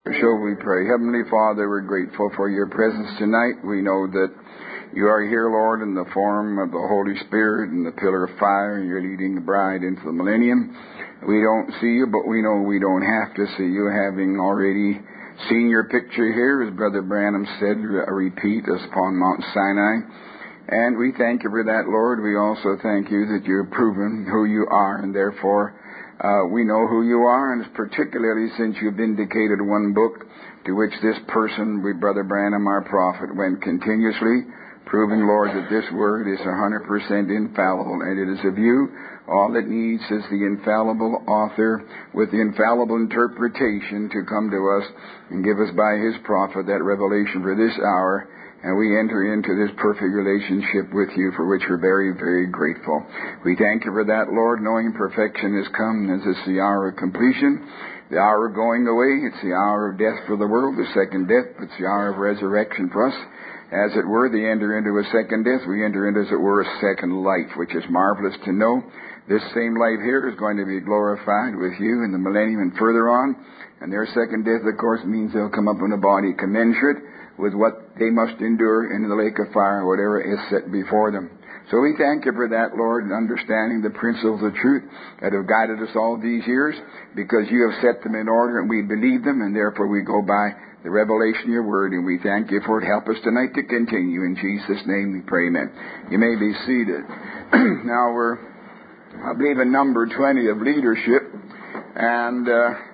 So we pray. Heavenly Father, we're grateful for your presence tonight. We know that you are here, Lord, in the form of the Holy Spirit and the pillar of fire. You're leading the bride into the millennium. We don't see you, but we know we don't have to see you, having already seen your picture here, as Brother Branham said, a repeat as upon Mount Sinai. And we thank you for that, Lord. We also thank you that you've proven who you are, and therefore we know who you are, and particularly since you've indicated one book to which this person, Brother Branham, our prophet, went continuously, proving, Lord, that this word is 100% infallible, and it is of you. All it needs is the infallible author with the infallible interpretation to come to us and give us by his prophet that revelation for this hour, and we enter into this perfect relationship with you, for which we're very, very grateful. We thank you for that, Lord, knowing perfection has come, as it's the hour of completion, the hour of going away. It's the hour of death for the world, the second death. It's the hour of resurrection for us. As it were, they enter into a second death. We enter into, as it were, a second life, which is marvelous to know. This same life here is going to be glorified with you in the millennium and further on. And their second death, of course, means they'll come up in a body commensurate with what they must endure in the lake of fire, whatever is set before them. So we thank you for that, Lord, and understanding the principles of truth that have guided us all these years, because you have set them in order and we believe them, and therefore we go by the revelation of your word, and we thank you for it. Help us tonight to continue. In Jesus' name we pray, amen. You may be seated. Now we're, I believe, in number 20 of leadership, and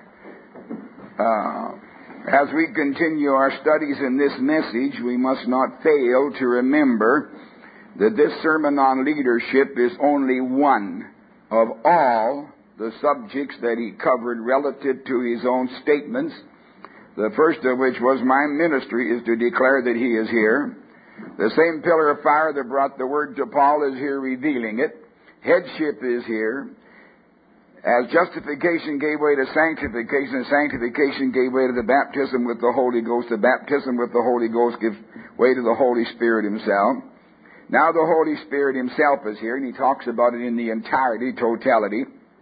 as we continue our studies in this message, we must not fail to remember that this sermon on leadership is only one of all the subjects that he covered relative to his own statements. The first of which was, my ministry is to declare that he is here. The same pillar of fire that brought the word to Paul is here revealing it. Headship is here. As justification gave way to sanctification, and sanctification gave way to the baptism with the Holy Ghost, the baptism with the Holy Ghost gives way to the Holy Spirit himself. Now the Holy Spirit himself is here, and he talks about it in the entirety, totality.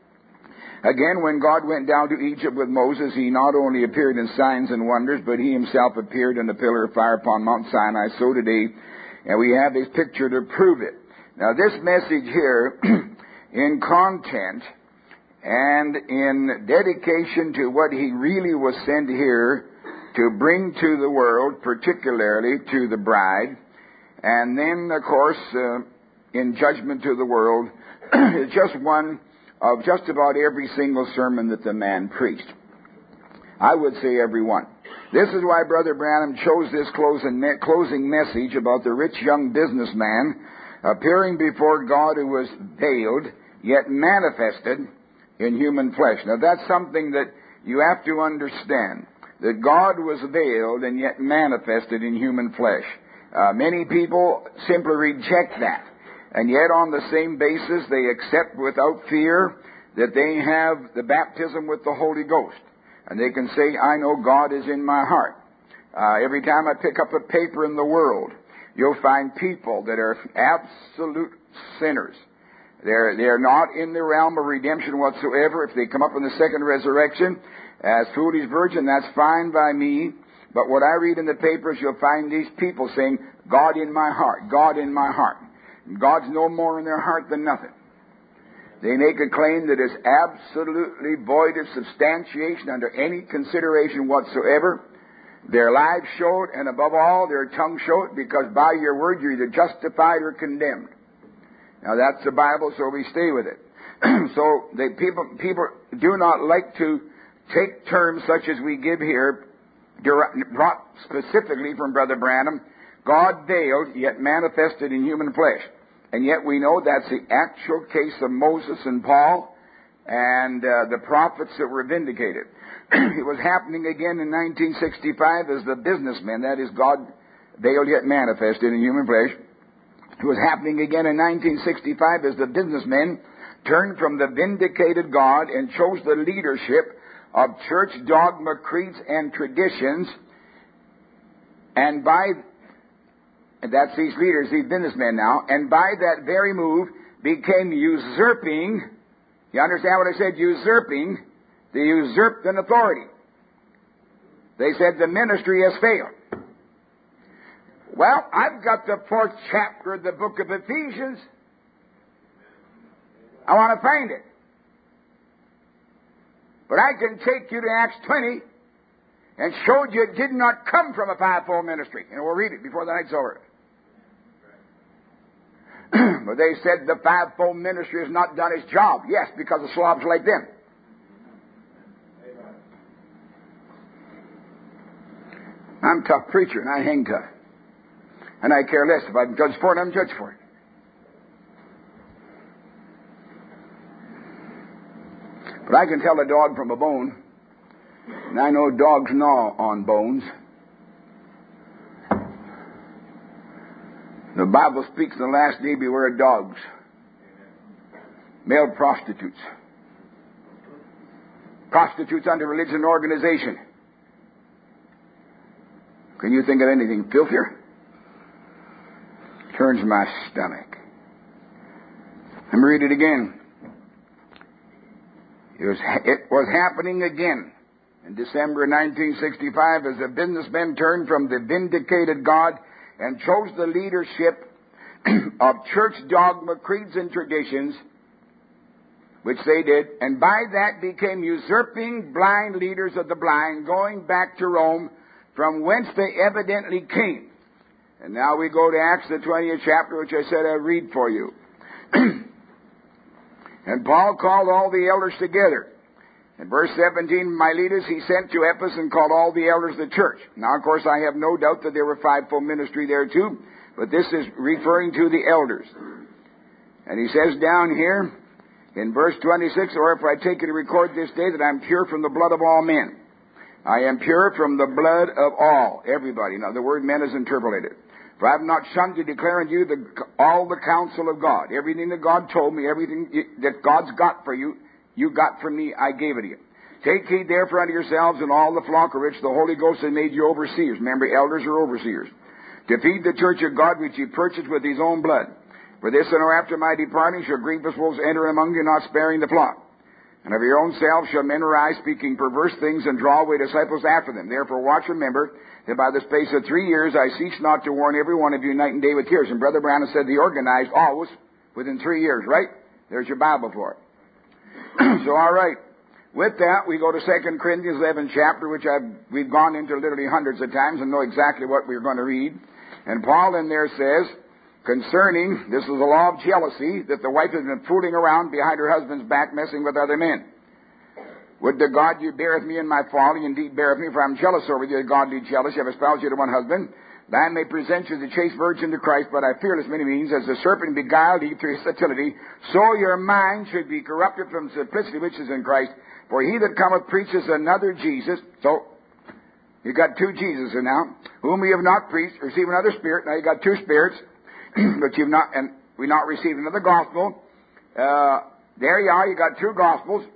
Again, when God went down to Egypt with Moses, he not only appeared in signs and wonders, but he himself appeared in the pillar of fire upon Mount Sinai. So today, and we have his picture to prove it. Now this message here, in content and in dedication to what he really was sent here to bring to the world, particularly to the bride, and then, of course, in judgment to the world, is just one of just about every single sermon that the man preached. I would say every one. This is why Brother Branham chose this closing message about the rich young businessman appearing before God, who was veiled, yet manifested in human flesh. Now that's something that you have to understand, that God was veiled and yet manifested in human flesh. Many people simply reject that, and yet on the same basis they accept without fear that they have the baptism with the Holy Ghost, and they can say, I know God is in my heart. Every time I pick up a paper in the world, you'll find people that are absolute sinners. They're not in the realm of redemption whatsoever. If they come up in the second resurrection as foolish virgin, that's fine by me. But what I read in the papers, you'll find these people saying, God in my heart, God in my heart. And God's no more in their heart than nothing. They make a claim that is absolutely void of substantiation under any consideration whatsoever. Their lives show it, and above all, their tongue show it, because by your word you're either justified or condemned. Now that's the Bible, so we stay with it. So people do not like to take terms such as we give here, brought specifically from Brother Branham, God veiled, yet manifested in human flesh. And yet we know that's the actual case of Moses and Paul and the prophets that were vindicated. It was happening again in 1965 as the businessmen, that is, God veiled yet manifested in human flesh. It was happening again in 1965 as the businessmen turned from the vindicated God and chose the leadership of church dogma, creeds, and traditions, and that's these leaders, these businessmen now, and by that very move became usurping, you understand what I said, usurping, they usurped an authority. They said the ministry has failed. Well, I've got the 4th chapter of the book of Ephesians. I want to find it. But I can take you to Acts 20 and show you it did not come from a fivefold ministry. And we'll read it before the night's over. But they said the fivefold ministry has not done its job. Yes, because of slobs like them. I'm a tough preacher, and I hang tough. And I care less. If I'm judged for it, I'm judged for it. But I can tell a dog from a bone, and I know dogs gnaw on bones. The Bible speaks in the last day, beware of dogs. Male prostitutes. Prostitutes under religion and organization. Can you think of anything filthier? Turns my stomach. Let me read it again. It was happening again in December 1965 as the businessmen turned from the vindicated God and chose the leadership of church dogma, creeds, and traditions, which they did, and by that became usurping blind leaders of the blind, going back to Rome, from whence they evidently came. And now we go to Acts, the 20th chapter, which I said I'd read for you. And Paul called all the elders together. In verse 17, Miletus he sent to Ephesus and called all the elders of the church. Now, of course, I have no doubt that there were fivefold ministry there too, but this is referring to the elders. And he says down here in verse 26, or if I take you to record this day that I'm pure from the blood of all men. I am pure from the blood of all, everybody. Now, the word men is interpolated. For I have not shunned to declare unto you all the counsel of God. Everything that God told me, everything that God's got for you, you got from me, I gave it to you. Take heed therefore unto yourselves and all the flock of which the Holy Ghost has made you overseers. Remember, elders are overseers. To feed the church of God which he purchased with his own blood. For this and after my departing shall grievous wolves enter among you, not sparing the flock. And of your own selves shall men arise, speaking perverse things, and draw away disciples after them. Therefore watch, remember, that by the space of 3 years I cease not to warn every one of you night and day with tears. And Brother Branham said the organized always within 3 years, right? There's your Bible for it. So, all right. With that, we go to 2 Corinthians 11 chapter, which we've gone into literally hundreds of times and know exactly what we're going to read. And Paul in there says, concerning, this is the law of jealousy, that the wife has been fooling around behind her husband's back, messing with other men. Would to God you beareth me in my folly, indeed beareth me, for I am jealous over you, godly jealous. You have espoused you to one husband, that I may present you the chaste virgin to Christ, but I fearless many means, as the serpent beguiled Eve through his subtlety, so your mind should be corrupted from simplicity which is in Christ. For he that cometh preaches another Jesus. So, you got two Jesuses now, whom we have not preached, receive another spirit. Now you got two spirits, but you've not, and we not received another gospel. There you are, you got two gospels.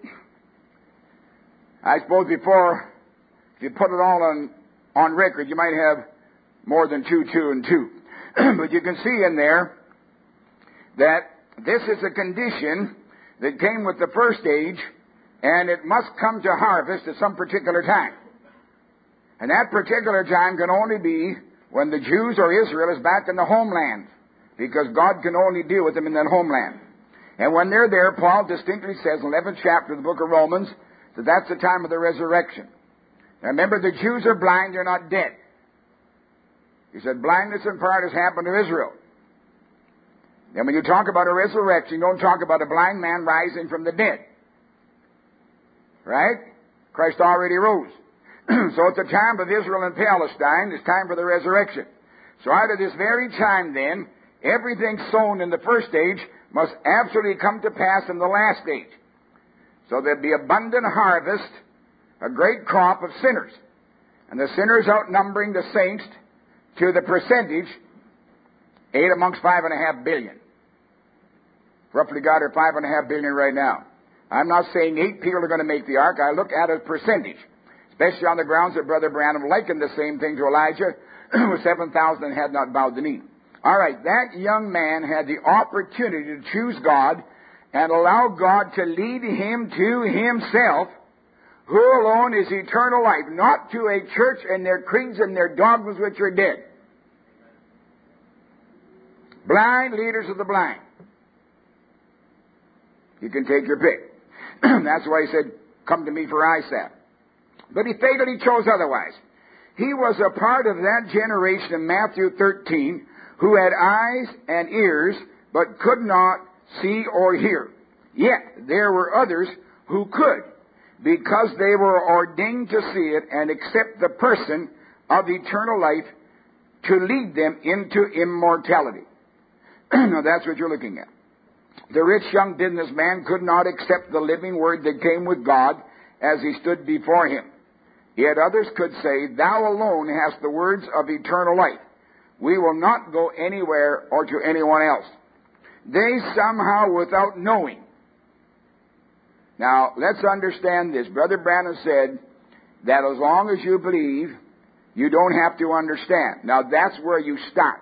I suppose before, if you put it all on record, you might have more than two, and two. But you can see in there that this is a condition that came with the first age, and it must come to harvest at some particular time. And that particular time can only be when the Jews or Israel is back in the homeland, because God can only deal with them in that homeland. And when they're there, Paul distinctly says in the 11th chapter of the book of Romans that that's the time of the resurrection. Now remember, the Jews are blind, they're not dead. He said blindness in part has happened to Israel. And when you talk about a resurrection, you don't talk about a blind man rising from the dead. Right? Christ already rose. So at the time of Israel and Palestine, it's time for the resurrection. So out of this very time then, everything sown in the first age must absolutely come to pass in the last age. So there'll be abundant harvest, a great crop of sinners. And the sinners outnumbering the saints to the percentage, 8 amongst 5.5 billion. Roughly got her 5.5 billion right now. I'm not saying 8 people are going to make the ark. I look at a percentage, especially on the grounds that Brother Branham likened the same thing to Elijah, with 7,000 and had not bowed the knee. All right, that young man had the opportunity to choose God and allow God to lead him to himself, who alone is eternal life, not to a church and their creeds and their dogmas which are dead. Blind leaders of the blind. You can take your pick. That's why he said, come to me for eyesight. But he fatally chose otherwise. He was a part of that generation in Matthew 13 who had eyes and ears but could not see or hear. Yet there were others who could, because they were ordained to see it and accept the person of eternal life to lead them into immortality. Now that's what you're looking at. The rich young businessman could not accept the living word that came with God as he stood before him. Yet others could say, thou alone hast the words of eternal life. We will not go anywhere or to anyone else. They somehow, without knowing. Now, let's understand this. Brother Branham said that as long as you believe, you don't have to understand. Now, that's where you start.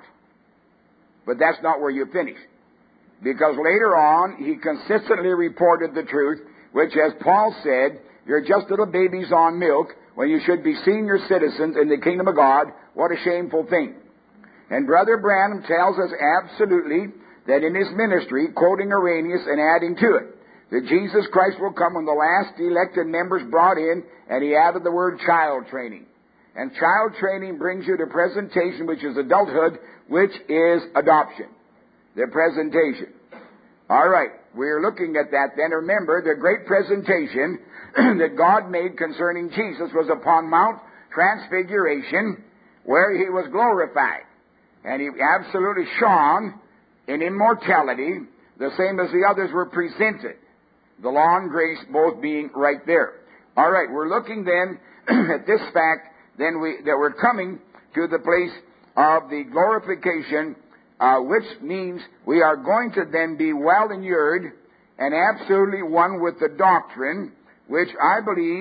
But that's not where you finish. Because later on, he consistently reported the truth, which, as Paul said, you're just little babies on milk when you should be senior citizens in the kingdom of God. What a shameful thing. And Brother Branham tells us absolutely that in his ministry, quoting Irenaeus and adding to it, that Jesus Christ will come when the last elected members brought in, and he added the word child training. And child training brings you to presentation, which is adulthood, which is adoption. The presentation. All right, we're looking at that then. Remember, the great presentation that God made concerning Jesus was upon Mount Transfiguration, where he was glorified. And he absolutely shone in immortality, the same as the others were presented. The law and grace both being right there. All right, we're looking then at this fact that we're coming to the place of the glorification, which means we are going to then be well inured and absolutely one with the doctrine, which I believe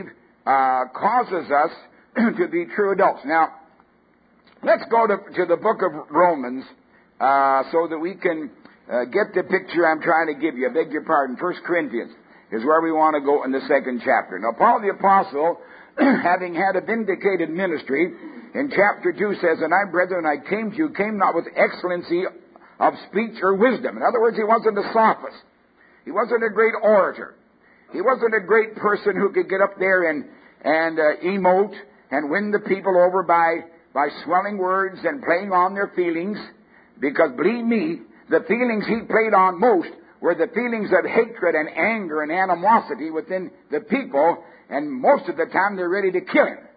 causes us to be true adults. Now, let's go to the book of Romans so that we can get the picture I'm trying to give you. I beg your pardon. 1 Corinthians is where we want to go in the second chapter. Now, Paul the Apostle, having had a vindicated ministry, in chapter 2 says, and I, brethren, I came to you, came not with excellency of speech or wisdom. In other words, he wasn't a sophist. He wasn't a great orator. He wasn't a great person who could get up there and emote and win the people over by swelling words and playing on their feelings. Because believe me, the feelings he played on most were the feelings of hatred and anger and animosity within the people, and most of the time they're ready to kill him.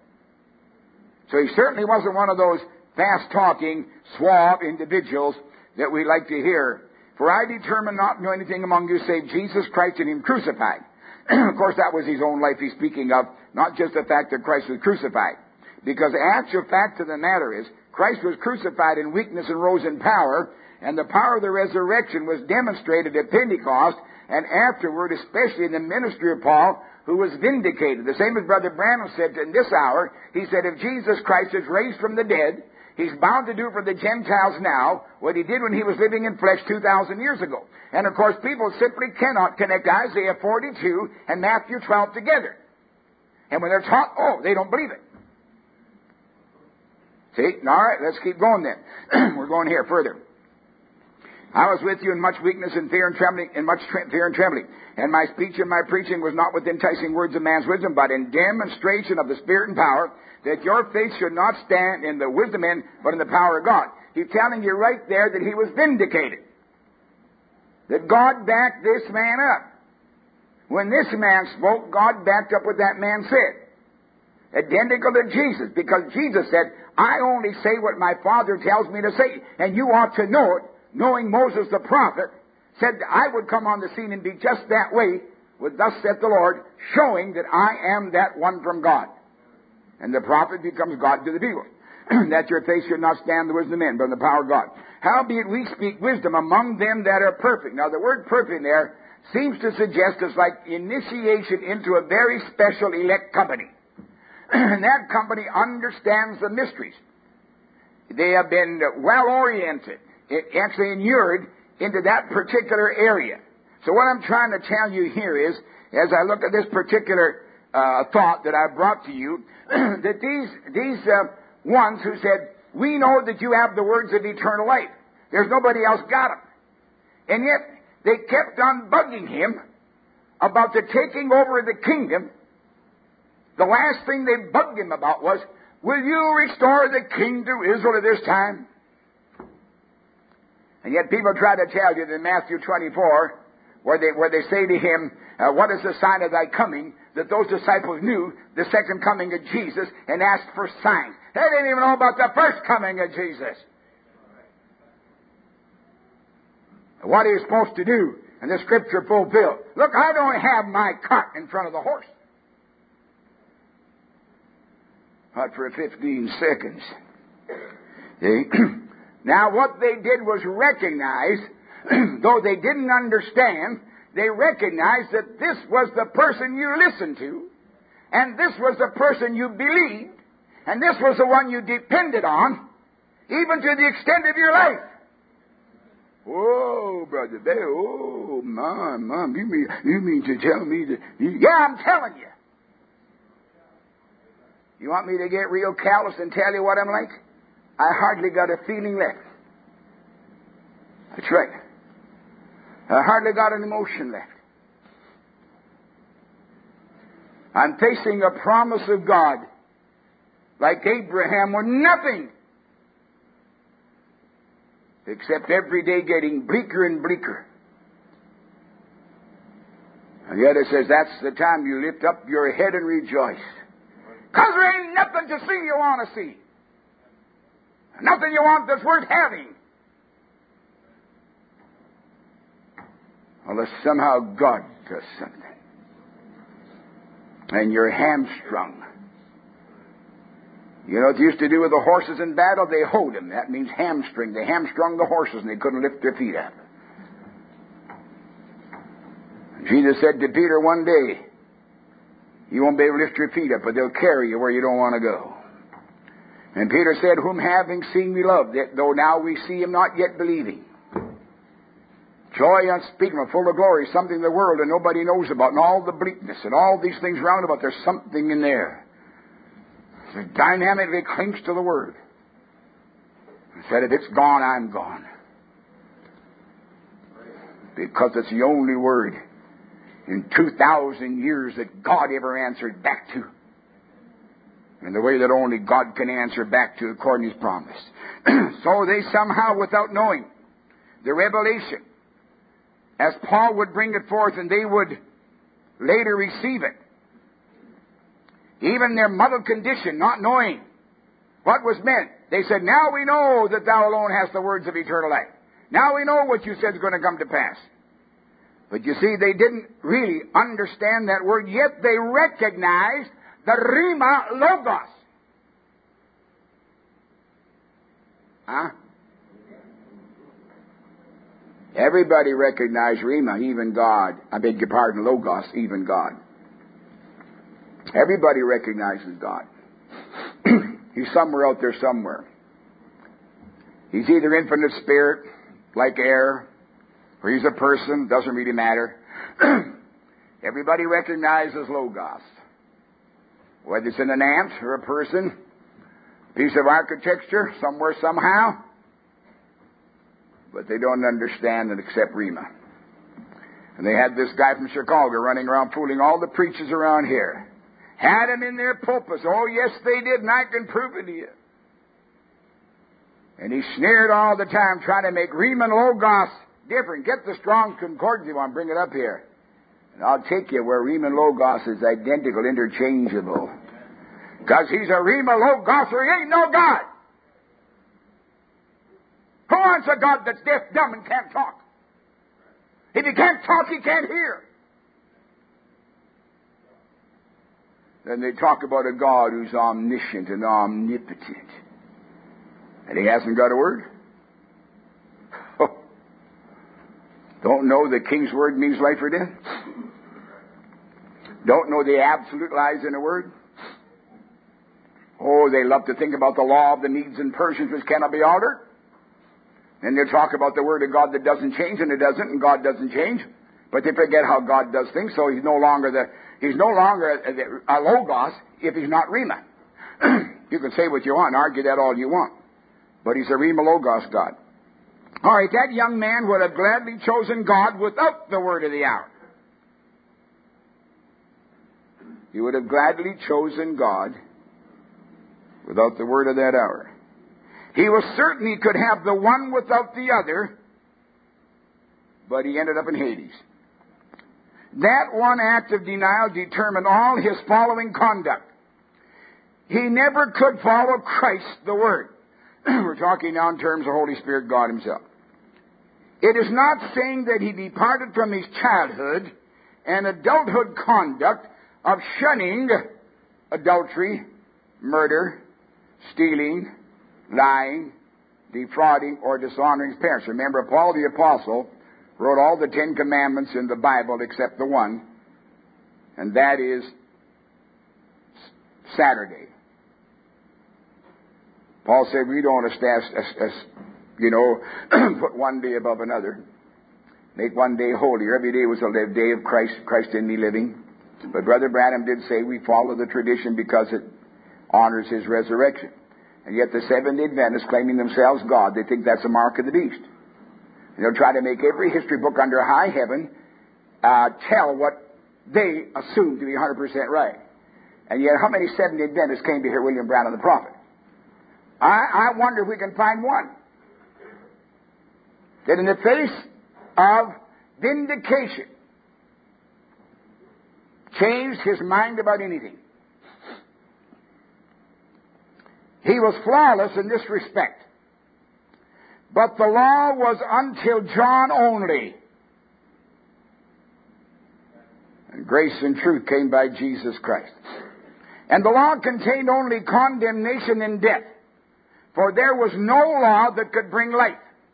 So he certainly wasn't one of those fast-talking, suave individuals that we like to hear. For I determined not to know anything among you save Jesus Christ and him crucified. Of course, that was his own life he's speaking of, not just the fact that Christ was crucified. Because the actual fact of the matter is, Christ was crucified in weakness and rose in power, and the power of the resurrection was demonstrated at Pentecost, and afterward, especially in the ministry of Paul, who was vindicated. The same as Brother Branham said in this hour. He said, if Jesus Christ is raised from the dead, he's bound to do for the Gentiles now what he did when he was living in flesh 2,000 years ago. And of course, people simply cannot connect Isaiah 42 and Matthew 12 together. And when they're taught, they don't believe it. See? All right, let's keep going then. We're going here further. I was with you in much weakness and fear and trembling, And my speech and my preaching was not with enticing words of man's wisdom, but in demonstration of the Spirit and power, that your faith should not stand in the wisdom of men, but in the power of God. He's telling you right there that he was vindicated. That God backed this man up. When this man spoke, God backed up what that man said. Identical to Jesus, because Jesus said, I only say what my Father tells me to say, and you ought to know it. Knowing Moses the prophet said I would come on the scene and be just that way, with thus saith the Lord, showing that I am that one from God. And the prophet becomes God to the people. That your faith should not stand the wisdom of men, but in the power of God. Howbeit we speak wisdom among them that are perfect. Now the word perfect there seems to suggest it's like initiation into a very special elect company. And that company understands the mysteries. They have been well-oriented, actually inured into that particular area. So what I'm trying to tell you here is, as I look at this particular thought that I brought to you, that these ones who said, we know that you have the words of eternal life. There's nobody else got them. And yet, they kept on bugging him about the taking over of the kingdom. The last thing they bugged him about was, will you restore the king to Israel at this time? And yet people try to tell you that in Matthew 24, where they say to him, what is the sign of thy coming? That those disciples knew the second coming of Jesus and asked for signs. They didn't even know about the first coming of Jesus. What are you supposed to do? And the Scripture fulfilled. Look, I don't have my cart in front of the horse. Not for 15 seconds. See? Now, what they did was recognize, though they didn't understand, they recognized that this was the person you listened to, and this was the person you believed, and this was the one you depended on, even to the extent of your life. Oh, Brother Bear, oh, Mom, you mean to tell me that... Yeah, I'm telling you. You want me to get real callous and tell you what I'm like? I hardly got a feeling left. That's right. I hardly got an emotion left. I'm facing a promise of God, like Abraham, with nothing except every day getting bleaker and bleaker. And yet it says that's the time you lift up your head and rejoice. Because there ain't nothing to see you want to see. Nothing you want that's worth having. Unless somehow God does something. And you're hamstrung. You know what they used to do with the horses in battle? They hoed them. That means hamstring. They hamstrung the horses and they couldn't lift their feet up. Jesus said to Peter one day, you won't be able to lift your feet up, but they'll carry you where you don't want to go. And Peter said, whom having seen we love, that though now we see him not yet believing. Joy unspeakable, full of glory, something in the world that nobody knows about, and all the bleakness and all these things round about, there's something in there. It dynamically clings to the Word. He said, if it's gone, I'm gone. Because it's the only Word in 2,000 years that God ever answered back to. In the way that only God can answer back to according to His promise. So they somehow, without knowing the revelation, as Paul would bring it forth and they would later receive it, even their muddled condition, not knowing what was meant, they said, now we know that thou alone hast the words of eternal life. Now we know what you said is going to come to pass. But you see, they didn't really understand that word, yet they recognized the Rhema Logos. Huh? Everybody recognized Rhema, even God. I beg your pardon, Logos, even God. Everybody recognizes God. He's somewhere out there somewhere. He's either infinite spirit, like air, or he's a person, doesn't really matter. Everybody recognizes Logos. Whether it's in an ant or a person, piece of architecture, somewhere, somehow. But they don't understand and accept Rhema. And they had this guy from Chicago running around fooling all the preachers around here. Had him in their pulpits. Oh, yes, they did, and I can prove it to you. And he sneered all the time, trying to make Rhema and Logos different. Get the Strong Concordance one, bring it up here. And I'll take you where Rhema and Logos is identical, interchangeable. Because he's a Rhema Logos or he ain't no God. Who wants a God that's deaf, dumb, and can't talk? If he can't talk, he can't hear. Then they talk about a God who's omniscient and omnipotent. And he hasn't got a word? Don't know the King's word means life or death? Don't know the absolute lies in a word? Oh, they love to think about the law of the Medes and Persians which cannot be altered. And they talk about the word of God that doesn't change, and it doesn't, and God doesn't change. But they forget how God does things, so he's no longer He's no longer a logos if he's not Rhema. You can say what you want and argue that all you want. But he's a Rhema Logos God. All right, that young man would have gladly chosen God without the word of the hour. He would have gladly chosen God without the word of that hour. He was certain he could have the one without the other, but he ended up in Hades. That one act of denial determined all his following conduct. He never could follow Christ, the Word. We're talking now in terms of Holy Spirit, God Himself. It is not saying that he departed from his childhood and adulthood conduct of shunning adultery, murder, stealing, lying, defrauding, or dishonoring his parents. Remember, Paul the Apostle wrote all the 10 Commandments in the Bible except the one, and that is Saturday. Paul said we don't put one day above another. Make one day holier. Every day was a day of Christ in me living. But Brother Branham did say we follow the tradition because it honors his resurrection. And yet the Seventh-day Adventists, claiming themselves God, they think that's a mark of the beast. And they'll try to make every history book under high heaven tell what they assume to be 100% right. And yet how many Seventh-day Adventists came to hear William Branham the prophet? I wonder if we can find one that in the face of vindication changed his mind about anything. He was flawless in this respect. But the law was until John only. And grace and truth came by Jesus Christ. And the law contained only condemnation and death. For there was no law that could bring life.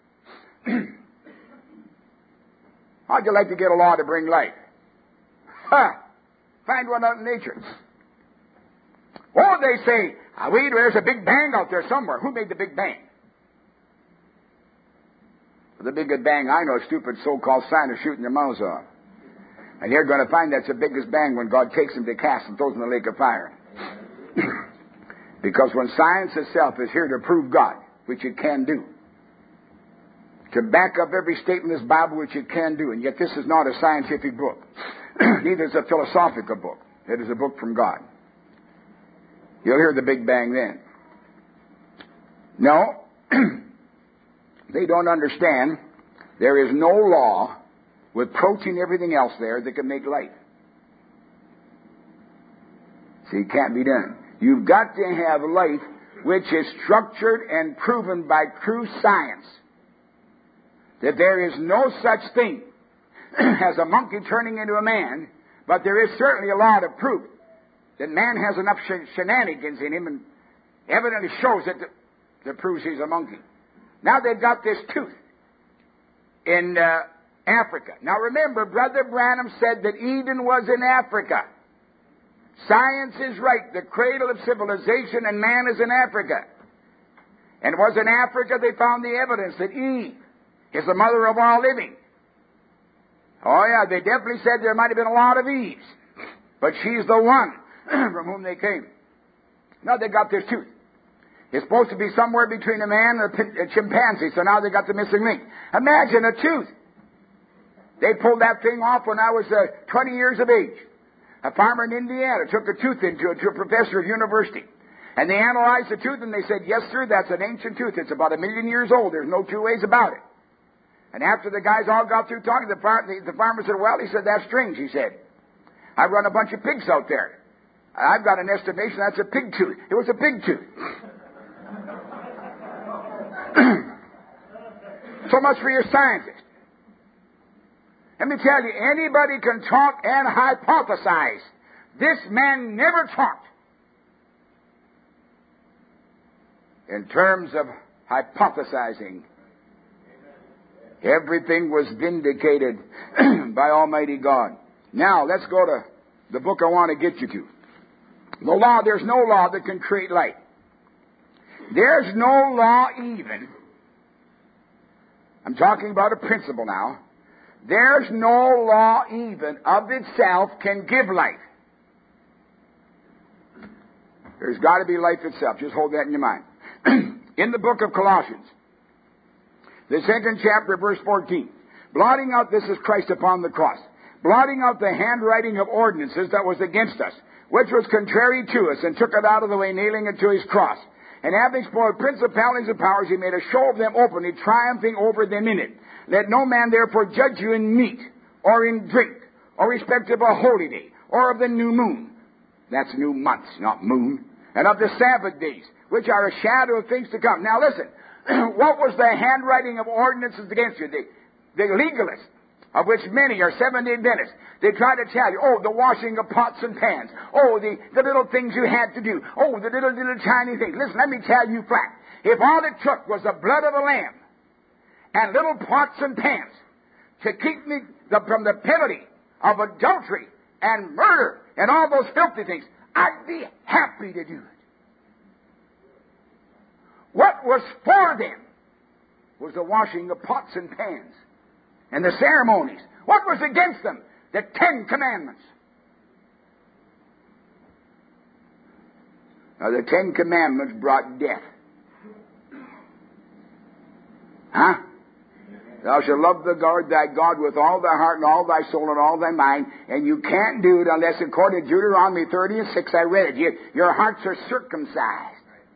How'd you like to get a law to bring life? Find one out in nature. Oh, they say, there's a Big Bang out there somewhere. Who made the Big Bang? The biggest bang I know, stupid so-called scientists shooting their mouths off. And you're going to find that's the biggest bang when God takes them to cast and throws them in the lake of fire. Because when science itself is here to prove God, which it can do, to back up every statement in this Bible, which it can do, and yet this is not a scientific book. Neither is a philosophical book. It is a book from God. You'll hear the Big Bang then. No, they don't understand there is no law with protein and everything else there that can make life. See, it can't be done. You've got to have life which is structured and proven by true science. That there is no such thing as a monkey turning into a man, but there is certainly a law to prove that man has enough shenanigans in him and evidently shows it that proves he's a monkey. Now they've got this tooth in Africa. Now remember, Brother Branham said that Eden was in Africa. Science is right. The cradle of civilization and man is in Africa. And it was in Africa they found the evidence that Eve is the mother of all living. Oh yeah, they definitely said there might have been a lot of Eves. But she's the one from whom they came. Now they got this tooth. It's supposed to be somewhere between a man and a chimpanzee, so now they got the missing link. Imagine a tooth. They pulled that thing off when I was 20 years of age. A farmer in Indiana took a tooth to a professor of university. And they analyzed the tooth and they said, yes, sir, that's an ancient tooth. It's about 1 million years old. There's no two ways about it. And after the guys all got through talking, the farmer said, well, he said, that's strange, he said. I run a bunch of pigs out there. I've got an estimation that's a pig tooth. It was a pig tooth. So much for your scientists. Let me tell you, anybody can talk and hypothesize. This man never talked in terms of hypothesizing. Everything was vindicated by Almighty God. Now, let's go to the book I want to get you to. The law, there's no law that can create light. There's no law even. I'm talking about a principle now. There's no law even of itself can give life. There's got to be life itself. Just hold that in your mind. In the book of Colossians, the 2nd chapter, verse 14, blotting out, this is Christ upon the cross, blotting out the handwriting of ordinances that was against us, which was contrary to us, and took it out of the way, nailing it to his cross. And having spoiled principalities and powers, he made a show of them openly, triumphing over them in it. Let no man therefore judge you in meat, or in drink, or respect of a holy day, or of the new moon. That's new months, not moon. And of the Sabbath days, which are a shadow of things to come. Now listen, what was the handwriting of ordinances against you? The legalists, of which many are Seventh-day Adventists. They try to tell you, oh, the washing of pots and pans. Oh, the little things you had to do. Oh, the little tiny things. Listen, let me tell you flat. If all it took was the blood of a lamb and little pots and pans to keep me from the penalty of adultery and murder and all those filthy things, I'd be happy to do it. What was for them was the washing of pots and pans and the ceremonies. What was against them? The 10 Commandments. Now, the 10 Commandments brought death. Huh? Thou shalt love the Lord thy God with all thy heart and all thy soul and all thy mind. And you can't do it unless, according to Deuteronomy 30:6, I read it, your hearts are circumcised.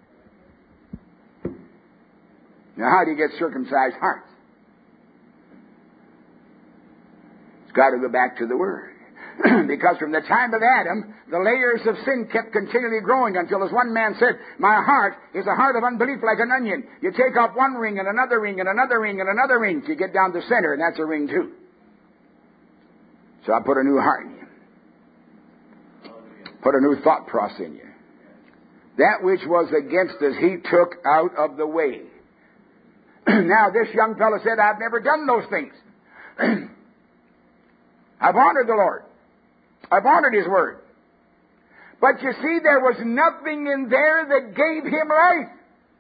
Now, how do you get circumcised hearts? It's got to go back to the Word. Because from the time of Adam, the layers of sin kept continually growing until, as one man said, my heart is a heart of unbelief like an onion. You take off one ring and another ring and another ring and another ring till you get down the center, and that's a ring too. So I put a new heart in you. Put a new thought process in you. That which was against us, he took out of the way. Now, this young fellow said, I've never done those things. I've honored the Lord. I've honored His Word. But you see, there was nothing in there that gave him life.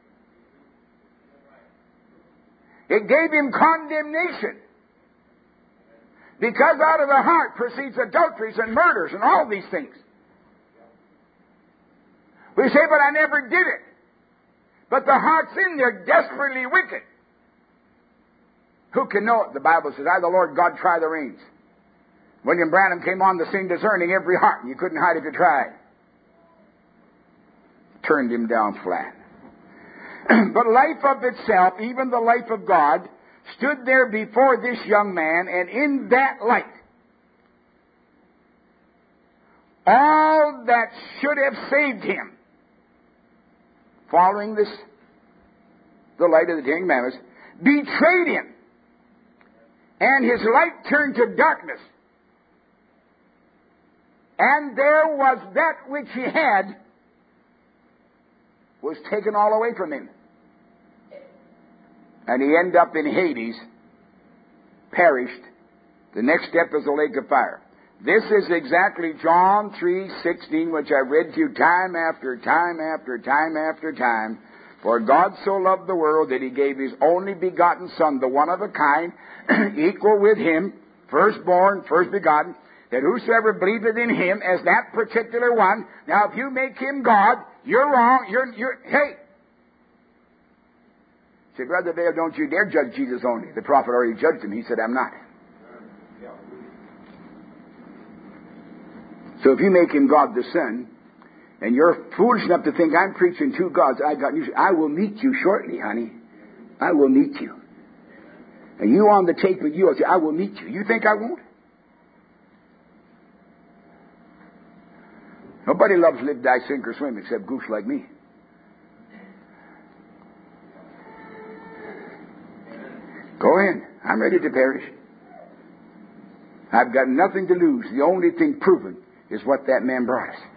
It gave him condemnation. Because out of the heart proceeds adulteries and murders and all these things. We say, but I never did it. But the heart's in there desperately wicked. Who can know it? The Bible says, I, the Lord God, try the reins. William Branham came on the scene discerning every heart, and you couldn't hide if you tried. Turned him down flat. But life of itself, even the life of God, stood there before this young man, and in that light, all that should have saved him, following this, the light of the 10 Commandments, betrayed him, and his light turned to darkness. And there was that which he had was taken all away from him. And he ended up in Hades, perished. The next step is the lake of fire. This is exactly John 3:16, which I read to you time after time after time after time. For God so loved the world that He gave His only begotten Son, the one of a kind, equal with Him, firstborn, first begotten, that whosoever believeth in Him as that particular one. Now, if you make Him God, you're wrong. Hey! Say, Brother Dale, don't you dare judge Jesus only. The prophet already judged Him. He said, I'm not. So if you make Him God the Son, and you're foolish enough to think I'm preaching two gods, I will meet you shortly, honey. I will meet you. And you on the tape with you, I'll say, I will meet you. You think I won't? Nobody loves live, die, sink, or swim except goose like me. Go in. I'm ready to perish. I've got nothing to lose. The only thing proven is what that man brought us.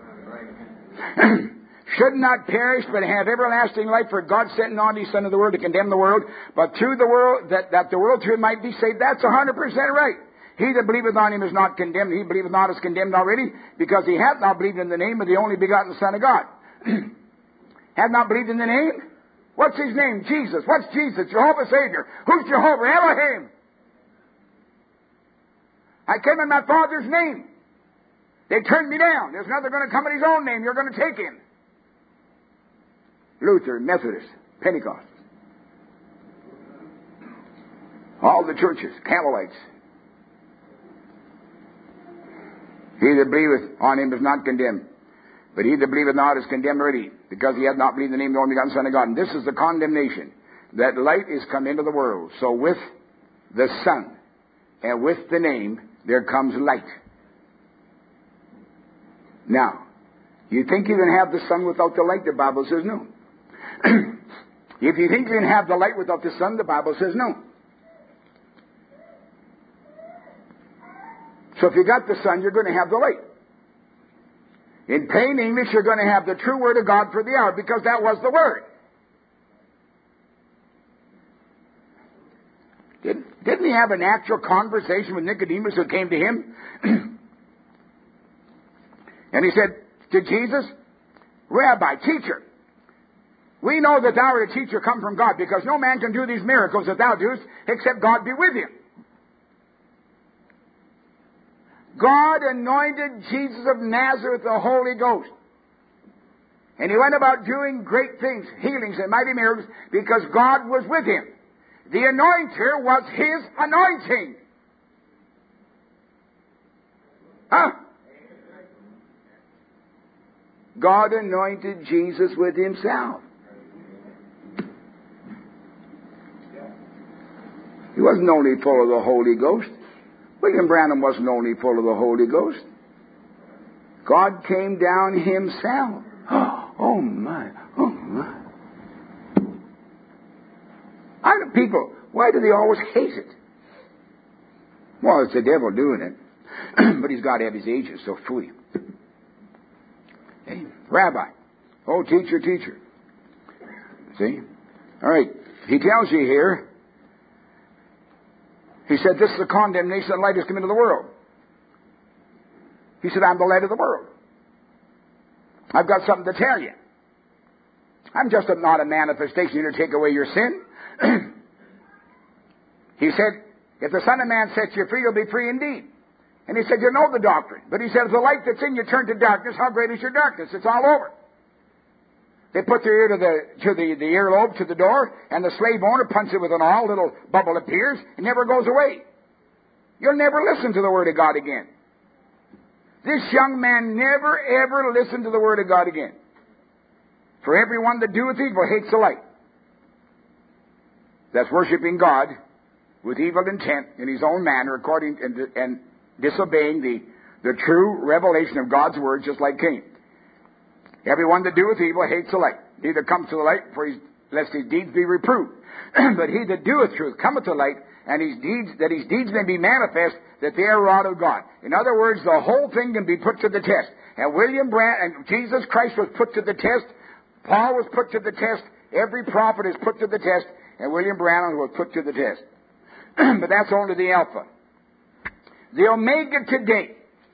Should not perish, but have everlasting life. For God sent not His Son of the world to condemn the world, but through the world, that the world through Him might be saved. That's 100% right. He that believeth on Him is not condemned. He believeth not is condemned already, because he hath not believed in the name of the only begotten Son of God. Hath not believed in the name? What's His name? Jesus. What's Jesus? Jehovah Savior. Who's Jehovah? Elohim. I came in my Father's name. They turned me down. There's another going to come in His own name. You're going to take Him. Luther, Methodist, Pentecost. All the churches, Calvinites. He that believeth on him is not condemned. But he that believeth not is condemned already, because he hath not believed in the name of the only begotten Son of God. And this is the condemnation, that light is come into the world. So with the Son and with the name, there comes light. Now, you think you can have the Son without the light? The Bible says no. If you think you can have the light without the Son, the Bible says no. So if you got the Son, you're going to have the light. In plain English, you're going to have the true Word of God for the hour, because that was the Word. Didn't he have an actual conversation with Nicodemus who came to him? And he said to Jesus, Rabbi, teacher, we know that thou art a teacher come from God, because no man can do these miracles that thou doest except God be with him. God anointed Jesus of Nazareth with the Holy Ghost. And he went about doing great things, healings and mighty miracles, because God was with him. The anointer was his anointing. Huh? God anointed Jesus with himself. He wasn't only full of the Holy Ghost. William Branham wasn't only full of the Holy Ghost. God came down himself. Oh my, oh my. People, why do they always hate it? Well, it's the devil doing it. But he's got to have his agents, so fool him. Hey, Rabbi. Oh, teacher, teacher. See? All right. He tells you here, he said, this is the condemnation that light has come into the world. He said, I'm the light of the world. I've got something to tell you. I'm just not a manifestation here to take away your sin. He said, if the Son of Man sets you free, you'll be free indeed. And he said, you know the doctrine. But he said, if the light that's in you turned to darkness, how great is your darkness? It's all over. They put their ear to the earlobe, to the door, and the slave owner punches it with an awl, little bubble appears, and never goes away. You'll never listen to the Word of God again. This young man never, ever listened to the Word of God again. For everyone that doeth evil hates the light. That's worshiping God with evil intent in his own manner, according and disobeying the true revelation of God's Word, just like Cain. Everyone that doeth evil hates the light. Neither comes to the light, lest his deeds be reproved. But he that doeth truth cometh to the light, and his deeds may be manifest, that they are wrought of God. In other words, the whole thing can be put to the test. And Jesus Christ was put to the test. Paul was put to the test. Every prophet is put to the test. And William Branham was put to the test. But that's only the Alpha. The Omega today,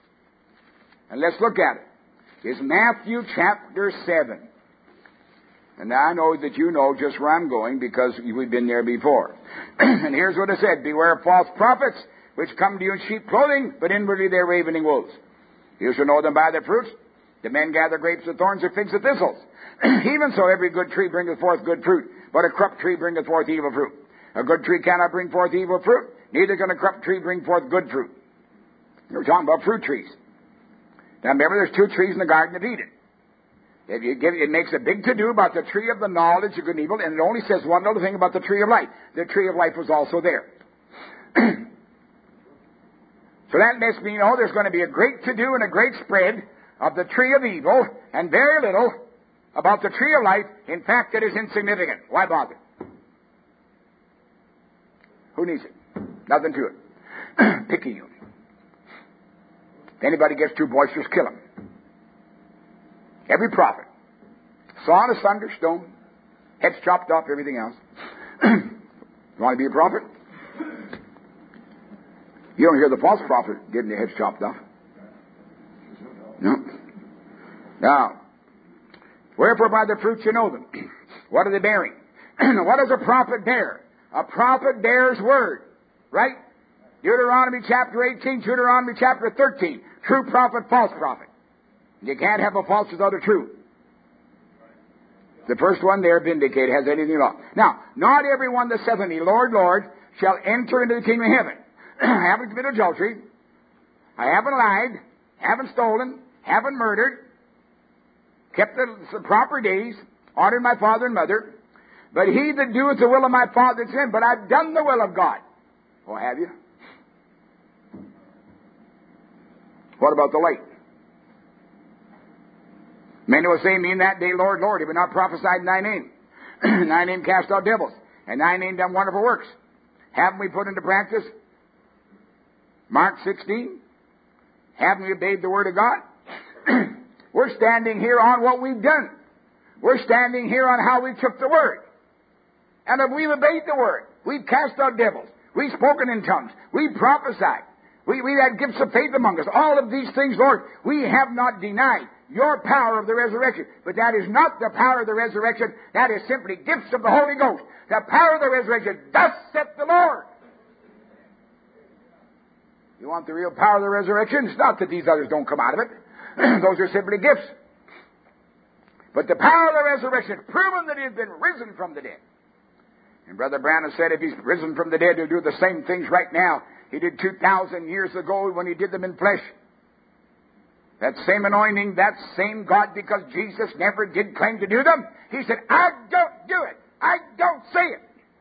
and let's look at it, is Matthew chapter 7. And now I know that you know just where I'm going, because we've been there before. And here's what it said: beware of false prophets, which come to you in sheep clothing, but inwardly they're ravening wolves. You shall know them by their fruits. The men gather grapes of thorns or figs of thistles. Even so, every good tree bringeth forth good fruit, but a corrupt tree bringeth forth evil fruit. A good tree cannot bring forth evil fruit, neither can a corrupt tree bring forth good fruit. We're talking about fruit trees. Now remember, there's 2 trees in the Garden of Eden. It makes a big to-do about the tree of the knowledge of good and evil, and it only says one little thing about the tree of life. The tree of life was also there. So that lets me know there's going to be a great to-do and a great spread of the tree of evil, and very little about the tree of life. In fact, it is insignificant. Why bother? Who needs it? Nothing to it. Picky you. If anybody gets too boisterous, kill him. Every prophet. Sawn asunder, stone, heads chopped off, everything else. You want to be a prophet? You don't hear the false prophet getting their heads chopped off. No. Now, wherefore by the fruits you know them. What are they bearing? What does a prophet bear? A prophet bears word. Right? Deuteronomy chapter 18, Deuteronomy chapter 13. True prophet, false prophet. You can't have a false without a true. The first one there, vindicated, has anything wrong. Now, not everyone that saith unto me, Lord, Lord, shall enter into the kingdom of heaven. I haven't committed adultery. I haven't lied. Haven't stolen. Haven't murdered. Kept the proper days. Honored my father and mother. But he that doeth the will of my Father that's in, but I've done the will of God. Oh, have you? What about the light? Many will say to me in that day, Lord, Lord, have we not prophesied in thy name? In thy name cast out devils. And thy name done wonderful works. Haven't we put into practice Mark 16? Haven't we obeyed the word of God? We're standing here on what we've done. We're standing here on how we took the word. And if we've obeyed the word, we've cast out devils, we've spoken in tongues, we've prophesied, we've had gifts of faith among us. All of these things, Lord, we have not denied your power of the resurrection. But that is not the power of the resurrection. That is simply gifts of the Holy Ghost. The power of the resurrection, thus saith the Lord. You want the real power of the resurrection? It's not that these others don't come out of it. Those are simply gifts. But the power of the resurrection has proven that he has been risen from the dead. And Brother Branham said if he's risen from the dead, he'll do the same things right now he did 2,000 years ago when he did them in flesh. That same anointing, that same God, because Jesus never did claim to do them. He said, I don't do it. I don't say it.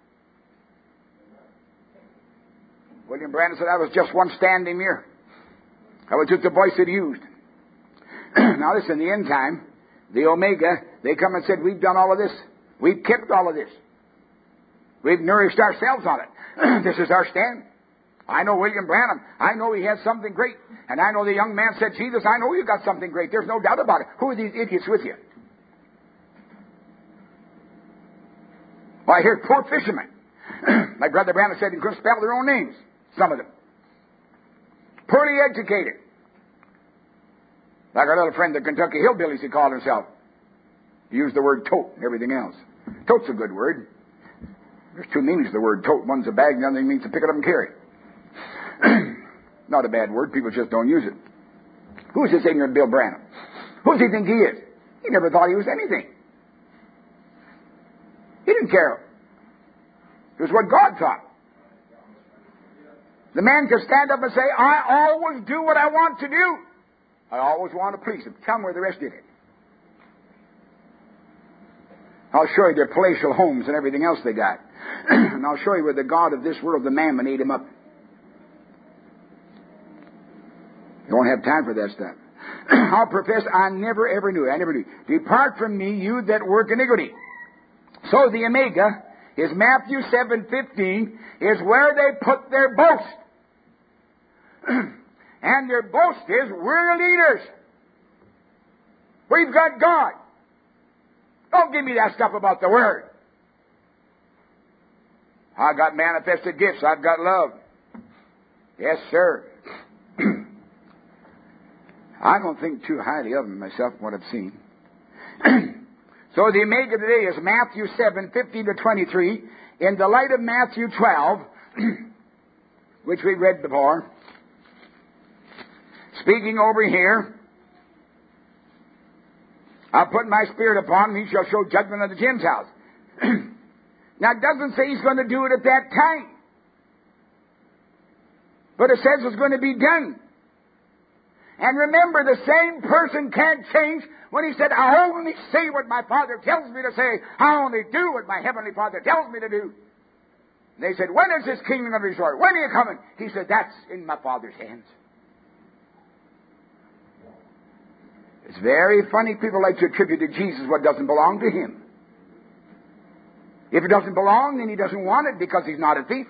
William Branham said, I was just one standing mirror. I was just the voice that he used. Now listen, the end time, the Omega, they come and said, we've done all of this. We've kept all of this. We've nourished ourselves on it. This is our stand. I know William Branham. I know he has something great. And I know the young man said, Jesus, I know you've got something great. There's no doubt about it. Who are these idiots with you? Well, I hear poor fishermen. My Brother Branham said he couldn't spell their own names. Some of them. Poorly educated. Like our little friend, the Kentucky Hillbillies, he called himself. He used the word tote and everything else. Tote's a good word. There's two meanings to the word tote. One's a bag, the other means to pick it up and carry it. Not a bad word. People just don't use it. Who's this ignorant Bill Branham? Who does he think he is? He never thought he was anything. He didn't care. It was what God thought. The man could stand up and say, I always do what I want to do. I always want to please him. Tell me where the rest did it. I'll show you their palatial homes and everything else they got. And I'll show you where the God of this world, the mammon, ate him up. You won't have time for that stuff. I'll profess I never ever knew. I never knew. Depart from me, you that work iniquity. So the Omega is Matthew 7:15 is where they put their boast. And their boast is, we're leaders. We've got God. Don't give me that stuff about the Word. I've got manifested gifts. I've got love. Yes, sir. I don't think too highly of them myself, what I've seen. So the Omega today is Matthew 7:15-23, in the light of Matthew 12, which we read before. Speaking over here, I'll put my Spirit upon him, he shall show judgment of the Gentiles. Now, it doesn't say he's going to do it at that time. But it says it's going to be done. And remember, the same person can't change when he said, I only say what my Father tells me to say. I only do what my Heavenly Father tells me to do. And they said, when is this kingdom going to be restored? When are you coming? He said, that's in my Father's hands. It's very funny people like to attribute to Jesus what doesn't belong to him. If it doesn't belong, then he doesn't want it because he's not a thief.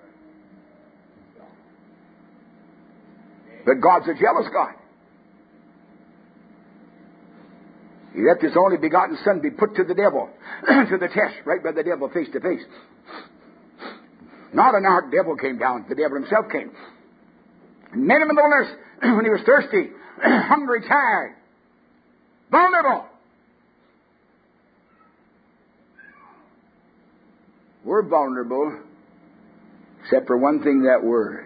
But God's a jealous God. He let his only begotten Son be put to the devil, to the test, right by the devil face to face. Not an arch-devil came down, the devil himself came. And met him in the wilderness when he was thirsty, hungry, tired, vulnerable. We're vulnerable, except for one thing, that Word.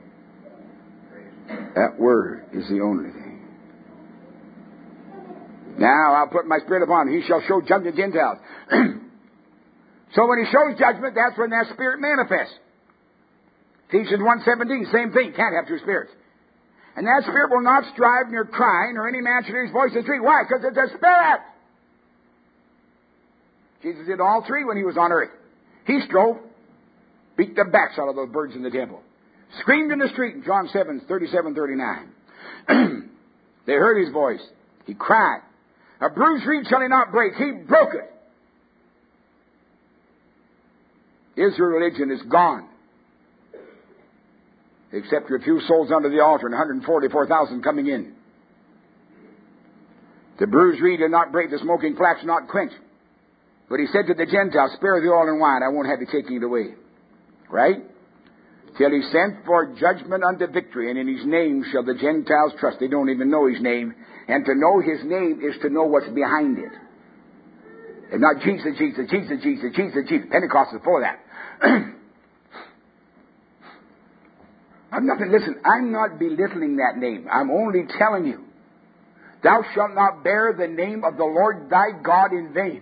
That Word is the only thing. Now I'll put my Spirit upon him. He shall show judgment to Gentiles. So when he shows judgment, that's when that Spirit manifests. Ephesians 1:17, same thing. Can't have two spirits. And that Spirit will not strive, nor cry, nor any man should hear his voice in the street. Why? Because it's a Spirit. Jesus did all three when he was on earth. He strove, beat the backs out of those birds in the temple. Screamed in the street in John 7:37-39. They heard his voice. He cried. A bruised reed shall he not break. He broke it. Israel religion is gone. Except for a few souls under the altar and 144,000 coming in. The bruised reed did not break, the smoking flax not quench. But he said to the Gentiles, spare the oil and wine, I won't have you taking it away. Right? Till he sent for judgment unto victory, and in his name shall the Gentiles trust. They don't even know his name. And to know his name is to know what's behind it. And not Jesus, Jesus, Jesus, Jesus, Jesus, Jesus. Pentecost is full of that. I'm not belittling that name. I'm only telling you, thou shalt not bear the name of the Lord thy God in vain.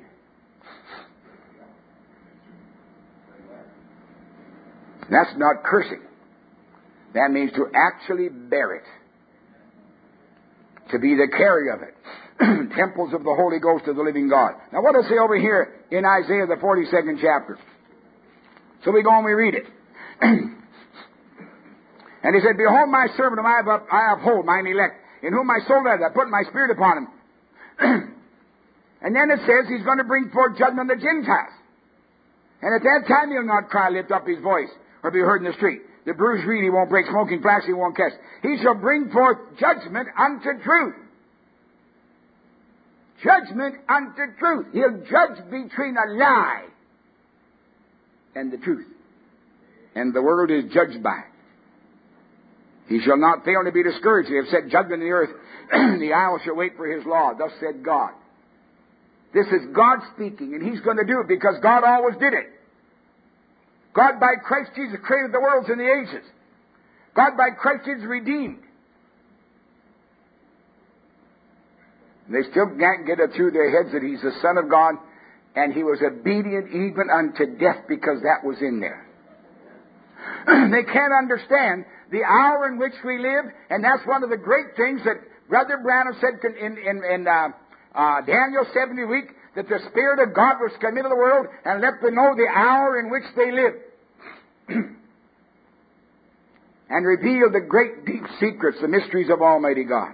That's not cursing. That means to actually bear it. To be the carrier of it. Temples of the Holy Ghost of the living God. Now what does it say over here in Isaiah the 42nd chapter? So we go and we read it. And he said, behold my servant whom I uphold, mine elect, in whom my soul hath, I put my Spirit upon him. And then it says he's going to bring forth judgment on the Gentiles. And at that time he'll not cry, lift up his voice, or be heard in the street. The bruised reed he won't break, smoking flax he won't catch. He shall bring forth judgment unto truth. Judgment unto truth. He'll judge between a lie and the truth. And the world is judged by it. He shall not fail to be discouraged. He have set judgment in the earth. The isle shall wait for his law. Thus said God. This is God speaking, and he's going to do it because God always did it. God by Christ Jesus created the worlds and the ages. God by Christ Jesus redeemed. They still can't get it through their heads that he's the Son of God, and he was obedient even unto death because that was in there. They can't understand the hour in which we live, and that's one of the great things that Brother Branham said in Daniel 70 week, that the Spirit of God was come into the world and let them know the hour in which they live. And reveal the great deep secrets, the mysteries of Almighty God.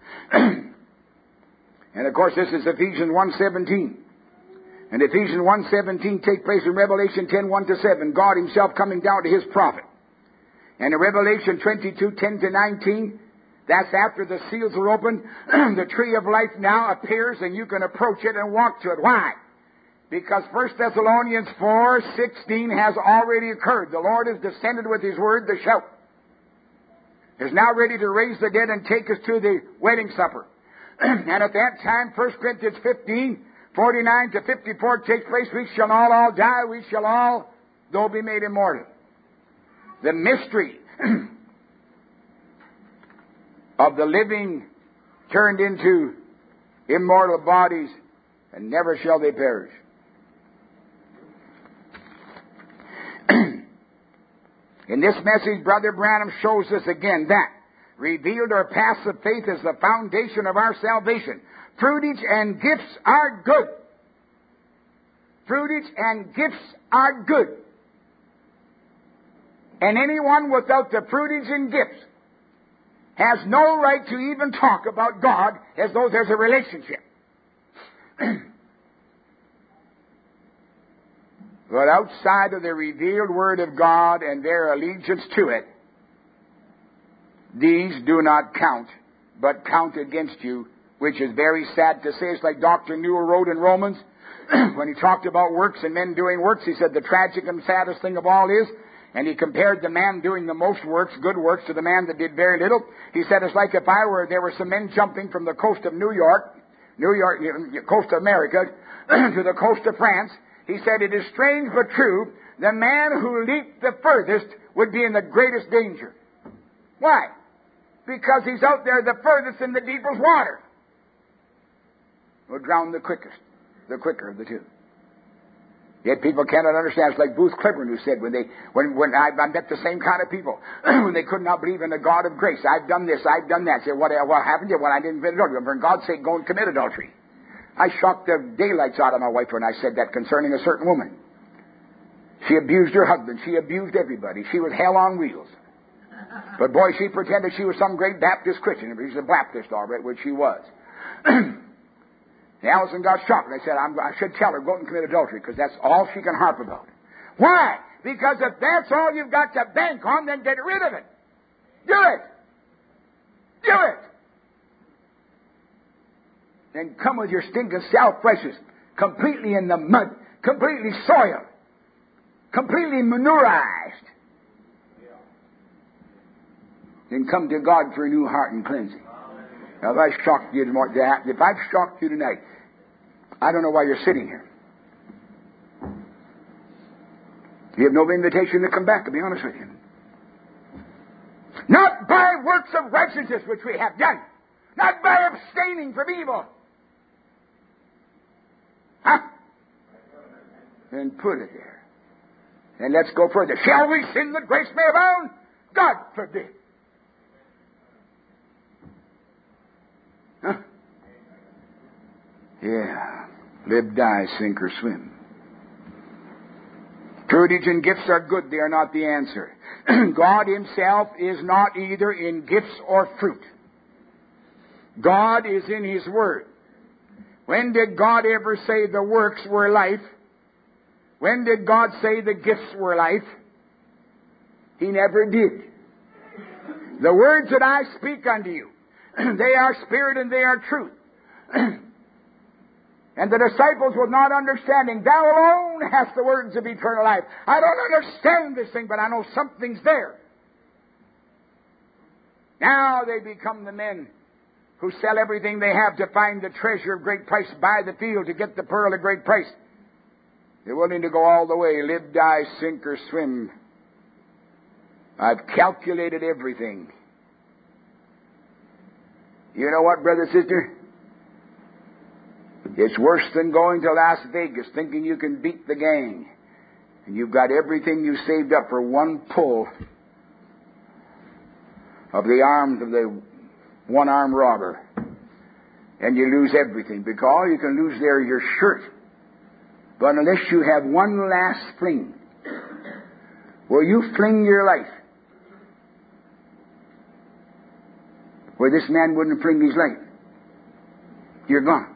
And of course this is Ephesians 1:17. And Ephesians 1:17 takes place in Revelation 10:1-7. God himself coming down to his prophet. And in Revelation 22:10-19, that's after the seals are opened. The tree of life now appears and you can approach it and walk to it. Why? Because 1 Thessalonians 4:16 has already occurred. The Lord has descended with his word, the shout. Is now ready to raise the dead and take us to the wedding supper. And at that time, 1 Corinthians 15:49-54 takes place. We shall not all die. We shall all, though, be made immortal. The mystery of the living turned into immortal bodies, and never shall they perish. In this message, Brother Branham shows us again that revealed or passive faith is the foundation of our salvation. Fruitage and gifts are good. Fruitage and gifts are good. And anyone without the fruitage and gifts has no right to even talk about God as though there's a relationship. But outside of the revealed Word of God and their allegiance to it, these do not count, but count against you, which is very sad to say. It's like Dr. Newell wrote in Romans, when he talked about works and men doing works, he said the tragic and saddest thing of all is, and he compared the man doing the most works, good works, to the man that did very little. He said it's like if there were some men jumping from the coast of New York, coast of America, to the coast of France. He said, it is strange but true, the man who leaped the furthest would be in the greatest danger. Why? Because he's out there the furthest in the deepest water. will drown the quicker of the two. Yet people cannot understand. It's like Booth Cliburn who said when I met the same kind of people when they could not believe in the God of grace. I've done this, I've done that. Say, what happened to you? Well, I didn't commit adultery. For God's sake, go and commit adultery. I shocked the daylights out of my wife when I said that concerning a certain woman. She abused her husband. She abused everybody. She was hell on wheels. But boy, she pretended she was some great Baptist Christian. She was a Baptist, all right, which she was. Allison got shocked, and I said, I should tell her, go out and commit adultery, because that's all she can harp about. Why? Because if that's all you've got to bank on, then get rid of it. Do it. Do it. Then come with your stinking self-righteousness, completely in the mud, completely soiled, completely manurized. Then come to God for a new heart and cleansing. Now, if I've shocked you tonight, I don't know why you're sitting here. You have no invitation to come back, to be honest with you. Not by works of righteousness which we have done. Not by abstaining from evil. Huh? Then put it there. And let's go further. Shall we sin that grace may abound? God forbid. Huh? Yeah. Live, die, sink, or swim. Fruitage and gifts are good. They are not the answer. God Himself is not either in gifts or fruit. God is in His Word. When did God ever say the works were life? When did God say the gifts were life? He never did. The words that I speak unto you, they are spirit and they are truth. And the disciples were not understanding. Thou alone hast the words of eternal life. I don't understand this thing, but I know something's there. Now they become the men who sell everything they have to find the treasure of great price, buy the field to get the pearl of great price. They're willing to go all the way, live, die, sink, or swim. I've calculated everything. You know what, brother, sister? It's worse than going to Las Vegas thinking you can beat the gang. And you've got everything you saved up for one pull of the arms of the one-armed robber. And you lose everything. Because all you can lose there is your shirt. But unless you have one last fling, where you fling your life, where this man wouldn't fling his life, you're gone.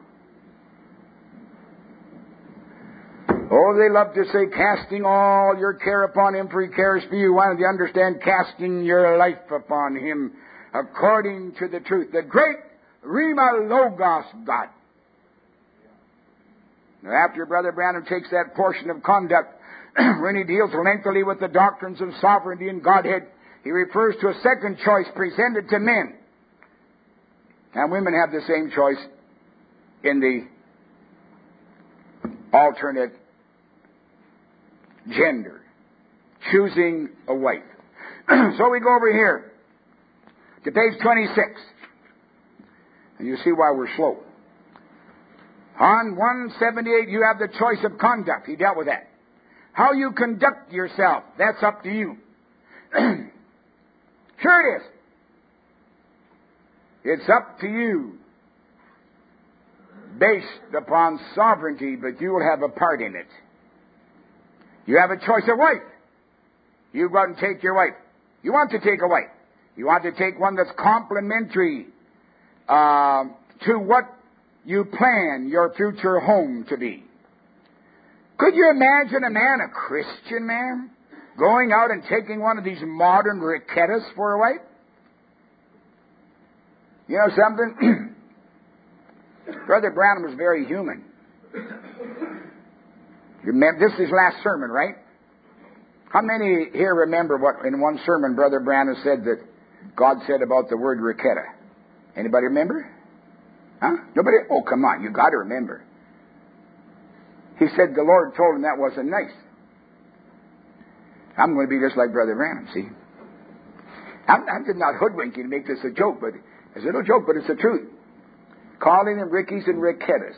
Oh, they love to say, casting all your care upon Him, for He cares for you. Why don't you understand casting your life upon Him according to the truth? The great Rhema Logos God. Now, after Brother Branham takes that portion of conduct, when he deals lengthily with the doctrines of sovereignty and Godhead, he refers to a second choice presented to men. And women have the same choice in the alternate gender, choosing a wife. So we go over here to page 26, and you see why we're slow. On 178, you have the choice of conduct. He dealt with that. How you conduct yourself, that's up to you. Sure it is. It's up to you, based upon sovereignty, but you will have a part in it. You have a choice of wife. You go out and take your wife. You want to take a wife. You want to take one that's complementary to what you plan your future home to be. Could you imagine a man, a Christian man, going out and taking one of these modern riquettas for a wife? You know something? Brother Branham was very human. This is his last sermon, right? How many here remember what in one sermon Brother Branham said that God said about the word riquetta? Anybody remember? Huh? Nobody? Oh, come on, you got to remember. He said the Lord told him that wasn't nice. I'm going to be just like Brother Branham, see? I'm just not hoodwinking to make this a joke, but it's a little joke, but it's the truth. calling them Rickies and Rickettas.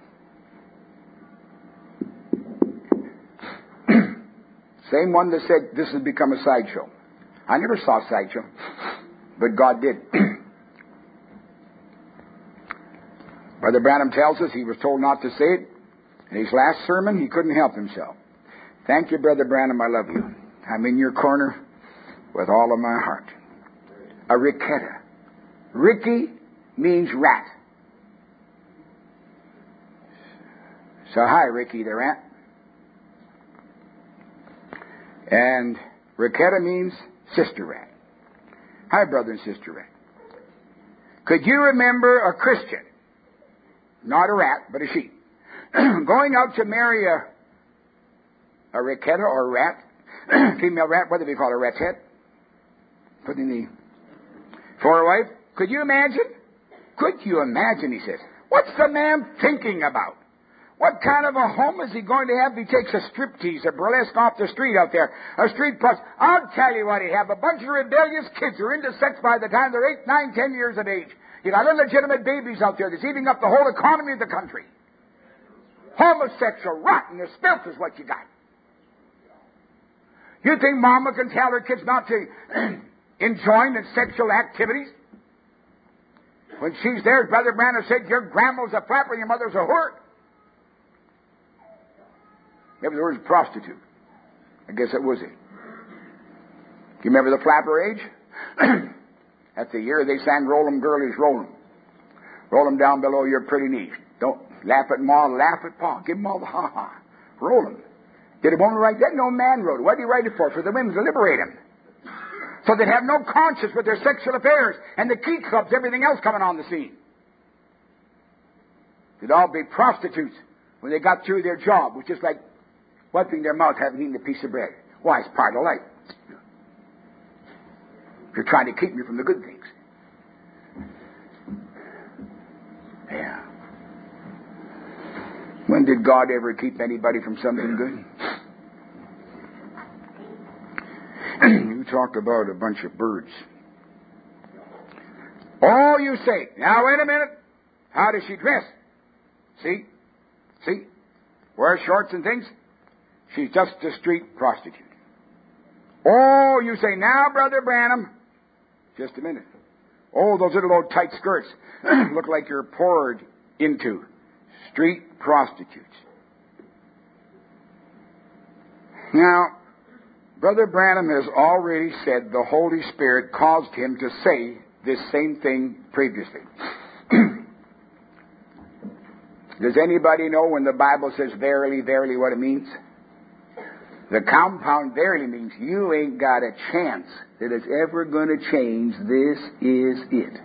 Same one that said this has become a sideshow. I never saw a sideshow, but God did. Brother Branham tells us he was told not to say it. In his last sermon, he couldn't help himself. Thank you, Brother Branham. I love you. I'm in your corner with all of my heart. A Ricketta. Ricky means rat. So hi, Ricky the rat. And Ricketta means sister rat. Hi, brother and sister rat. Could you remember a Christian, not a rat, but a sheep, going out to marry a Ricketta or a rat, female rat, what do we call a rat's head? Put in the for a wife? Could you imagine? Could you imagine, he says. What's the man thinking about? What kind of a home is he going to have if he takes a striptease, a burlesque off the street out there? A street plus. I'll tell you what he'd have. A bunch of rebellious kids who are into sex by the time they're 8, 9, 10 years of age. You got illegitimate babies out there that's eating up the whole economy of the country. Homosexual, rottenness, filth is what you got. You think mama can tell her kids not to enjoin in sexual activities? When she's there, Brother Branham said, your grandma's a flapper, your mother's a whore. Maybe the word is prostitute. I guess it was it. Do you remember the flapper age? That's the year they sang Roll 'em Girlies, Roll 'em. Roll 'em down below your pretty knees. Don't laugh at Ma, laugh at Pa. Give 'em all the ha-ha. Roll 'em. Did a woman write that? No man wrote it. What did he write it for? For the women to liberate them. So they'd have no conscience with their sexual affairs and the key clubs, everything else coming on the scene. They'd all be prostitutes when they got through their job, which is like wiping their mouth, having eaten a piece of bread. Why? It's part of life. You're trying to keep me from the good things. Yeah. When did God ever keep anybody from something good? You talk about a bunch of birds. Oh, you say, now wait a minute. How does she dress? See? Wears shorts and things? She's just a street prostitute. Oh, you say, now, Brother Branham. Just a minute. Oh, those little old tight skirts look like you're poured into. Street prostitutes. Now, Brother Branham has already said the Holy Spirit caused him to say this same thing previously. Does anybody know when the Bible says verily, verily, what it means? The compound verily means you ain't got a chance that it's ever going to change. This is it.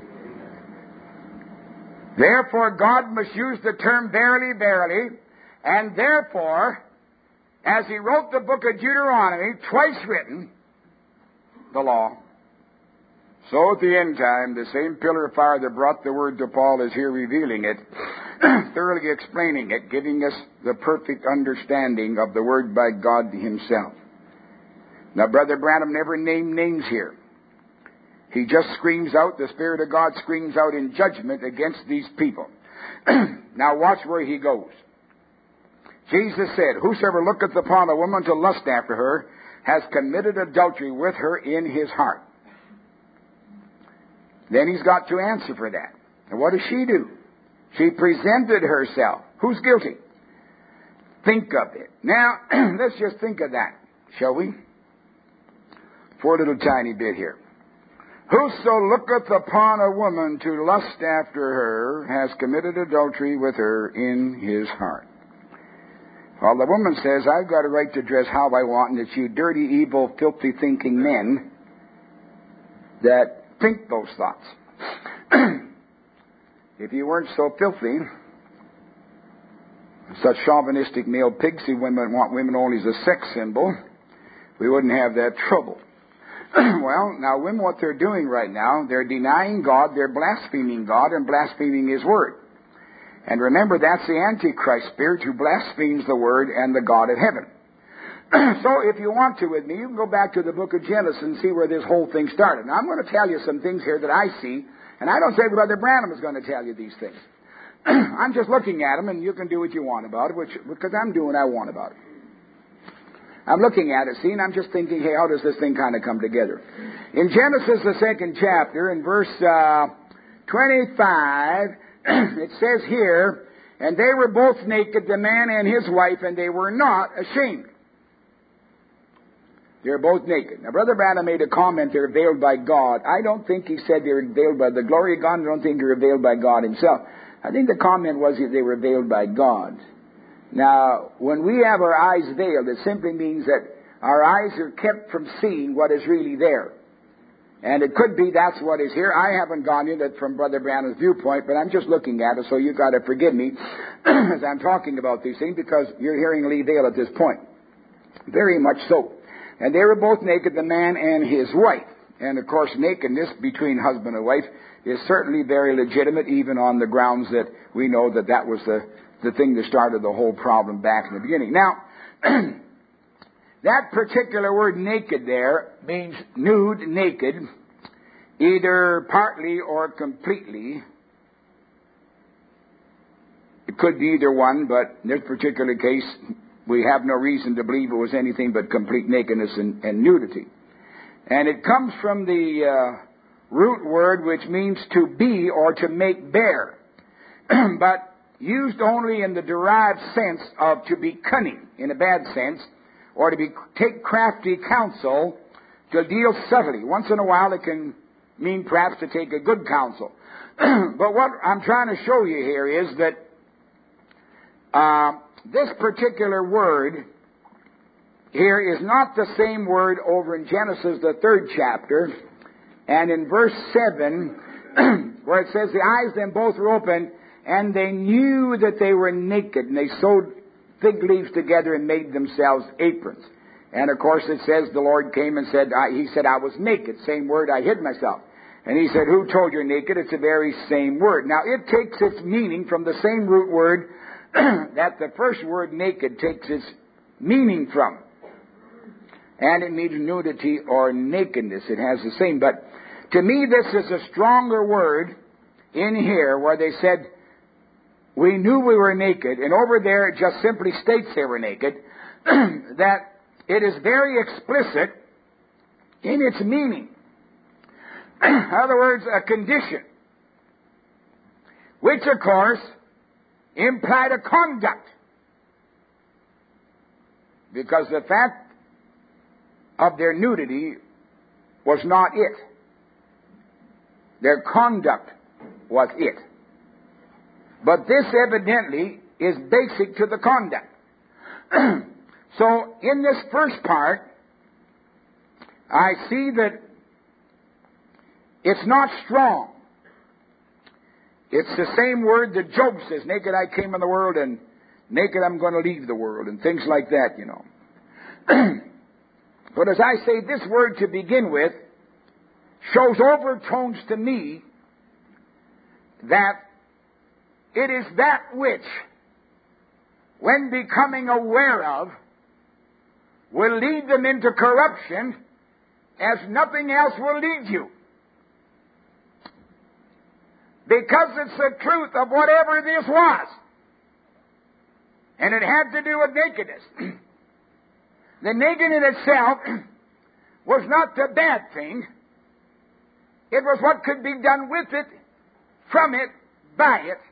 Therefore, God must use the term verily, verily, and therefore, as he wrote the book of Deuteronomy, twice written, the law, so at the end time, the same pillar of fire that brought the word to Paul is here revealing it, thoroughly explaining it, giving us the perfect understanding of the word by God himself. Now, Brother Branham never named names here. He just screams out, the Spirit of God screams out in judgment against these people. Now watch where he goes. Jesus said, whosoever looketh upon a woman to lust after her has committed adultery with her in his heart. Then he's got to answer for that. And what does she do? She presented herself. Who's guilty? Think of it. Now, let's just think of that, shall we? For a little tiny bit here. Whoso looketh upon a woman to lust after her has committed adultery with her in his heart. Well, the woman says, I've got a right to dress how I want, and it's you dirty, evil, filthy thinking men that think those thoughts. If you weren't so filthy, such chauvinistic male pigs who want women only as a sex symbol, we wouldn't have that trouble. Well, now women, what they're doing right now, they're denying God, they're blaspheming God and blaspheming His Word. And remember, that's the Antichrist spirit who blasphemes the Word and the God of heaven. So if you want to with me, you can go back to the book of Genesis and see where this whole thing started. Now I'm going to tell you some things here that I see And I don't say Brother Branham is going to tell you these things. I'm just looking at them, and you can do what you want about it, because I'm doing what I want about it. I'm looking at it, see, and I'm just thinking, hey, how does this thing kind of come together? In Genesis, the 2nd chapter, in verse 25, it says here, and they were both naked, the man and his wife, and they were not ashamed. They're both naked. Now, Brother Branham made a comment, they're veiled by God. I don't think he said they were veiled by the glory of God. I don't think they were veiled by God himself. I think the comment was that they were veiled by God. Now, when we have our eyes veiled, it simply means that our eyes are kept from seeing what is really there. And it could be that's what is here. I haven't gone into it from Brother Branham's viewpoint, but I'm just looking at it, so you've got to forgive me as I'm talking about these things, because you're hearing Lee Vale at this point. Very much so. And they were both naked, the man and his wife. And, of course, nakedness between husband and wife is certainly very legitimate, even on the grounds that we know that that was the thing that started the whole problem back in the beginning. Now, that particular word naked there means nude, naked, either partly or completely. It could be either one, but in this particular case, we have no reason to believe it was anything but complete nakedness and nudity. And it comes from the root word which means to be or to make bare, but used only in the derived sense of to be cunning, in a bad sense, or to take crafty counsel, to deal subtly. Once in a while it can mean perhaps to take a good counsel. But what I'm trying to show you here is that this particular word here is not the same word over in Genesis, the 3rd chapter, and in verse 7, where it says, the eyes then both were open, and they knew that they were naked, and they sewed fig leaves together and made themselves aprons. And of course it says the Lord came and said, he said, I was naked. Same word, I hid myself. And he said, who told you naked? It's the very same word. Now it takes its meaning from the same root word that the first word naked takes its meaning from. And it means nudity or nakedness. It has the same. But to me this is a stronger word in here where they said, we knew we were naked. And over there it just simply states they were naked. That it is very explicit in its meaning. In other words, a condition. Which of course implied a conduct. Because the fact of their nudity was not it. Their conduct was it. But this evidently is basic to the conduct. So in this first part, I see that it's not strong. It's the same word that Job says, naked I came in the world and naked I'm going to leave the world, and things like that, you know. But as I say, this word to begin with shows overtones to me that it is that which, when becoming aware of, will lead them into corruption as nothing else will lead you. Because it's the truth of whatever this was. And it had to do with nakedness. The naked in itself was not the bad thing. It was what could be done with it, from it, by it,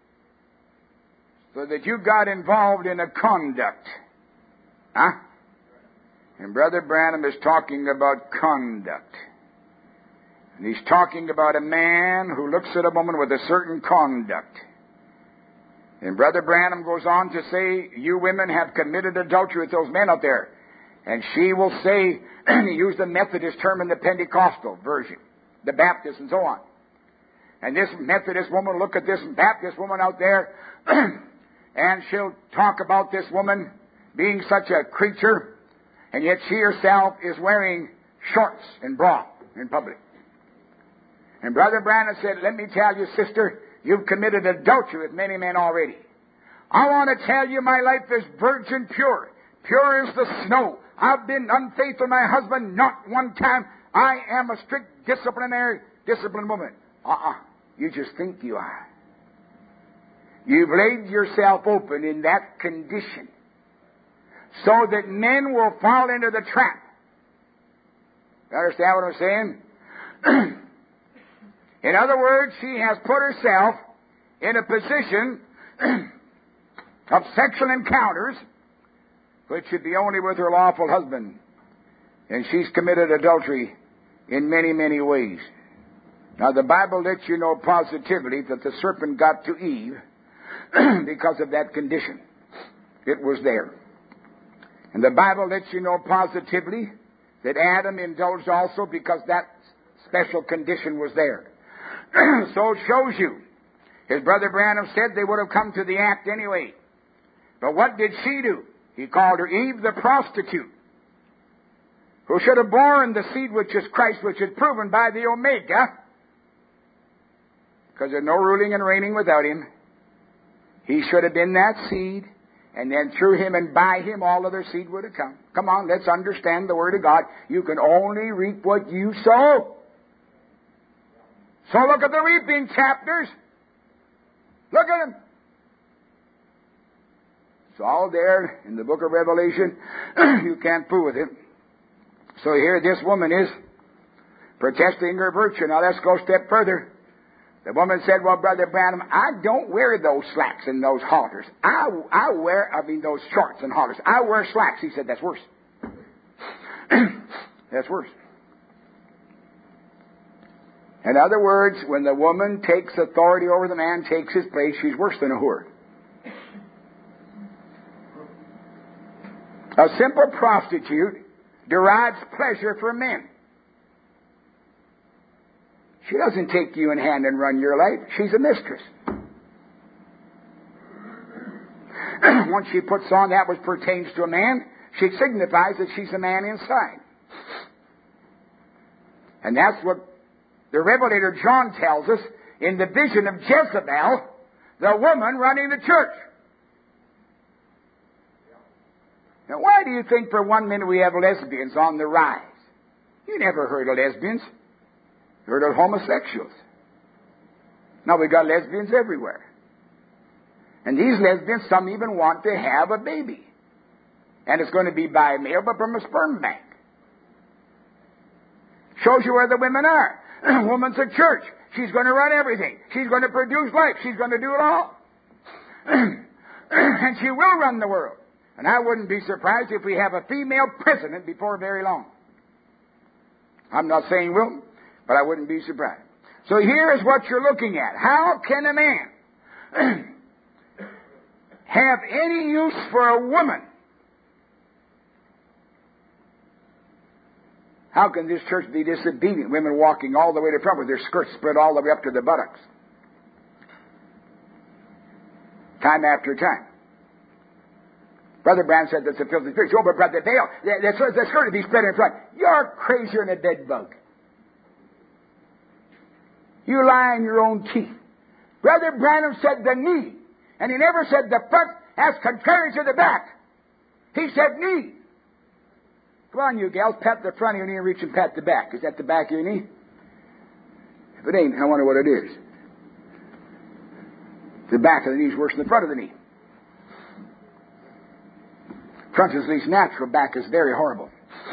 so that you got involved in a conduct. Huh? And Brother Branham is talking about conduct. And he's talking about a man who looks at a woman with a certain conduct. And Brother Branham goes on to say, you women have committed adultery with those men out there. And she will say, he used the Methodist term in the Pentecostal version, the Baptist and so on. And this Methodist woman will look at this Baptist woman out there, and she'll talk about this woman being such a creature, and yet she herself is wearing shorts and bra in public. And Brother Branham said, let me tell you, sister, you've committed adultery with many men already. I want to tell you my life is virgin pure. Pure as the snow. I've been unfaithful to my husband not one time. I am a strict disciplined woman. You just think you are. You've laid yourself open in that condition so that men will fall into the trap. You understand what I'm saying? In other words, she has put herself in a position of sexual encounters which should be only with her lawful husband. And she's committed adultery in many, many ways. Now, the Bible lets you know positively that the serpent got to Eve because of that condition. It was there. And the Bible lets you know positively that Adam indulged also because that special condition was there. So it shows you. His brother Branham said they would have come to the act anyway. But what did she do? He called her Eve the prostitute, who should have borne the seed which is Christ, which is proven by the Omega, because there's no ruling and reigning without him. He should have been that seed, and then through him and by him all other seed would have come. Come on, let's understand the Word of God. You can only reap what you sow. So look at the reaping chapters. Look at them. It's all there in the book of Revelation. You can't fool with it. So here this woman is protesting her virtue. Now let's go a step further. The woman said, well, Brother Branham, I don't wear those slacks and those halters. I wear those shorts and halters. I wear slacks. He said, that's worse. That's worse. In other words, when the woman takes authority over the man, takes his place, she's worse than a whore. A simple prostitute derives pleasure from men. She doesn't take you in hand and run your life. She's a mistress. Once she puts on that which pertains to a man, she signifies that she's a man inside. And that's what the Revelator John tells us in the vision of Jezebel, the woman running the church. Now, why do you think for 1 minute we have lesbians on the rise? You never heard of lesbians. You heard of homosexuals. Now, we've got lesbians everywhere. And these lesbians, some even want to have a baby. And it's going to be by mail, but from a sperm bank. Shows you where the women are. Woman's a church. She's going to run everything. She's going to produce life. She's going to do it all. And she will run the world. And I wouldn't be surprised if we have a female president before very long. I'm not saying will, but I wouldn't be surprised. So here is what you're looking at. How can a man have any use for a woman? How can this church be disobedient? Women walking all the way to front with their skirts spread all the way up to the buttocks. Time after time. Brother Branham said that's a filthy spirit. Oh, but Brother Dale, the skirt to be spread in front. You're crazier than a dead bug. You lie in your own teeth. Brother Branham said the knee, and he never said the front as contrary to the back. He said knee. Come on, you gals, pat the front of your knee and reach and pat the back. Is that the back of your knee? If it ain't, I wonder what it is. The back of the knee is worse than the front of the knee. Front is least natural, back is very horrible.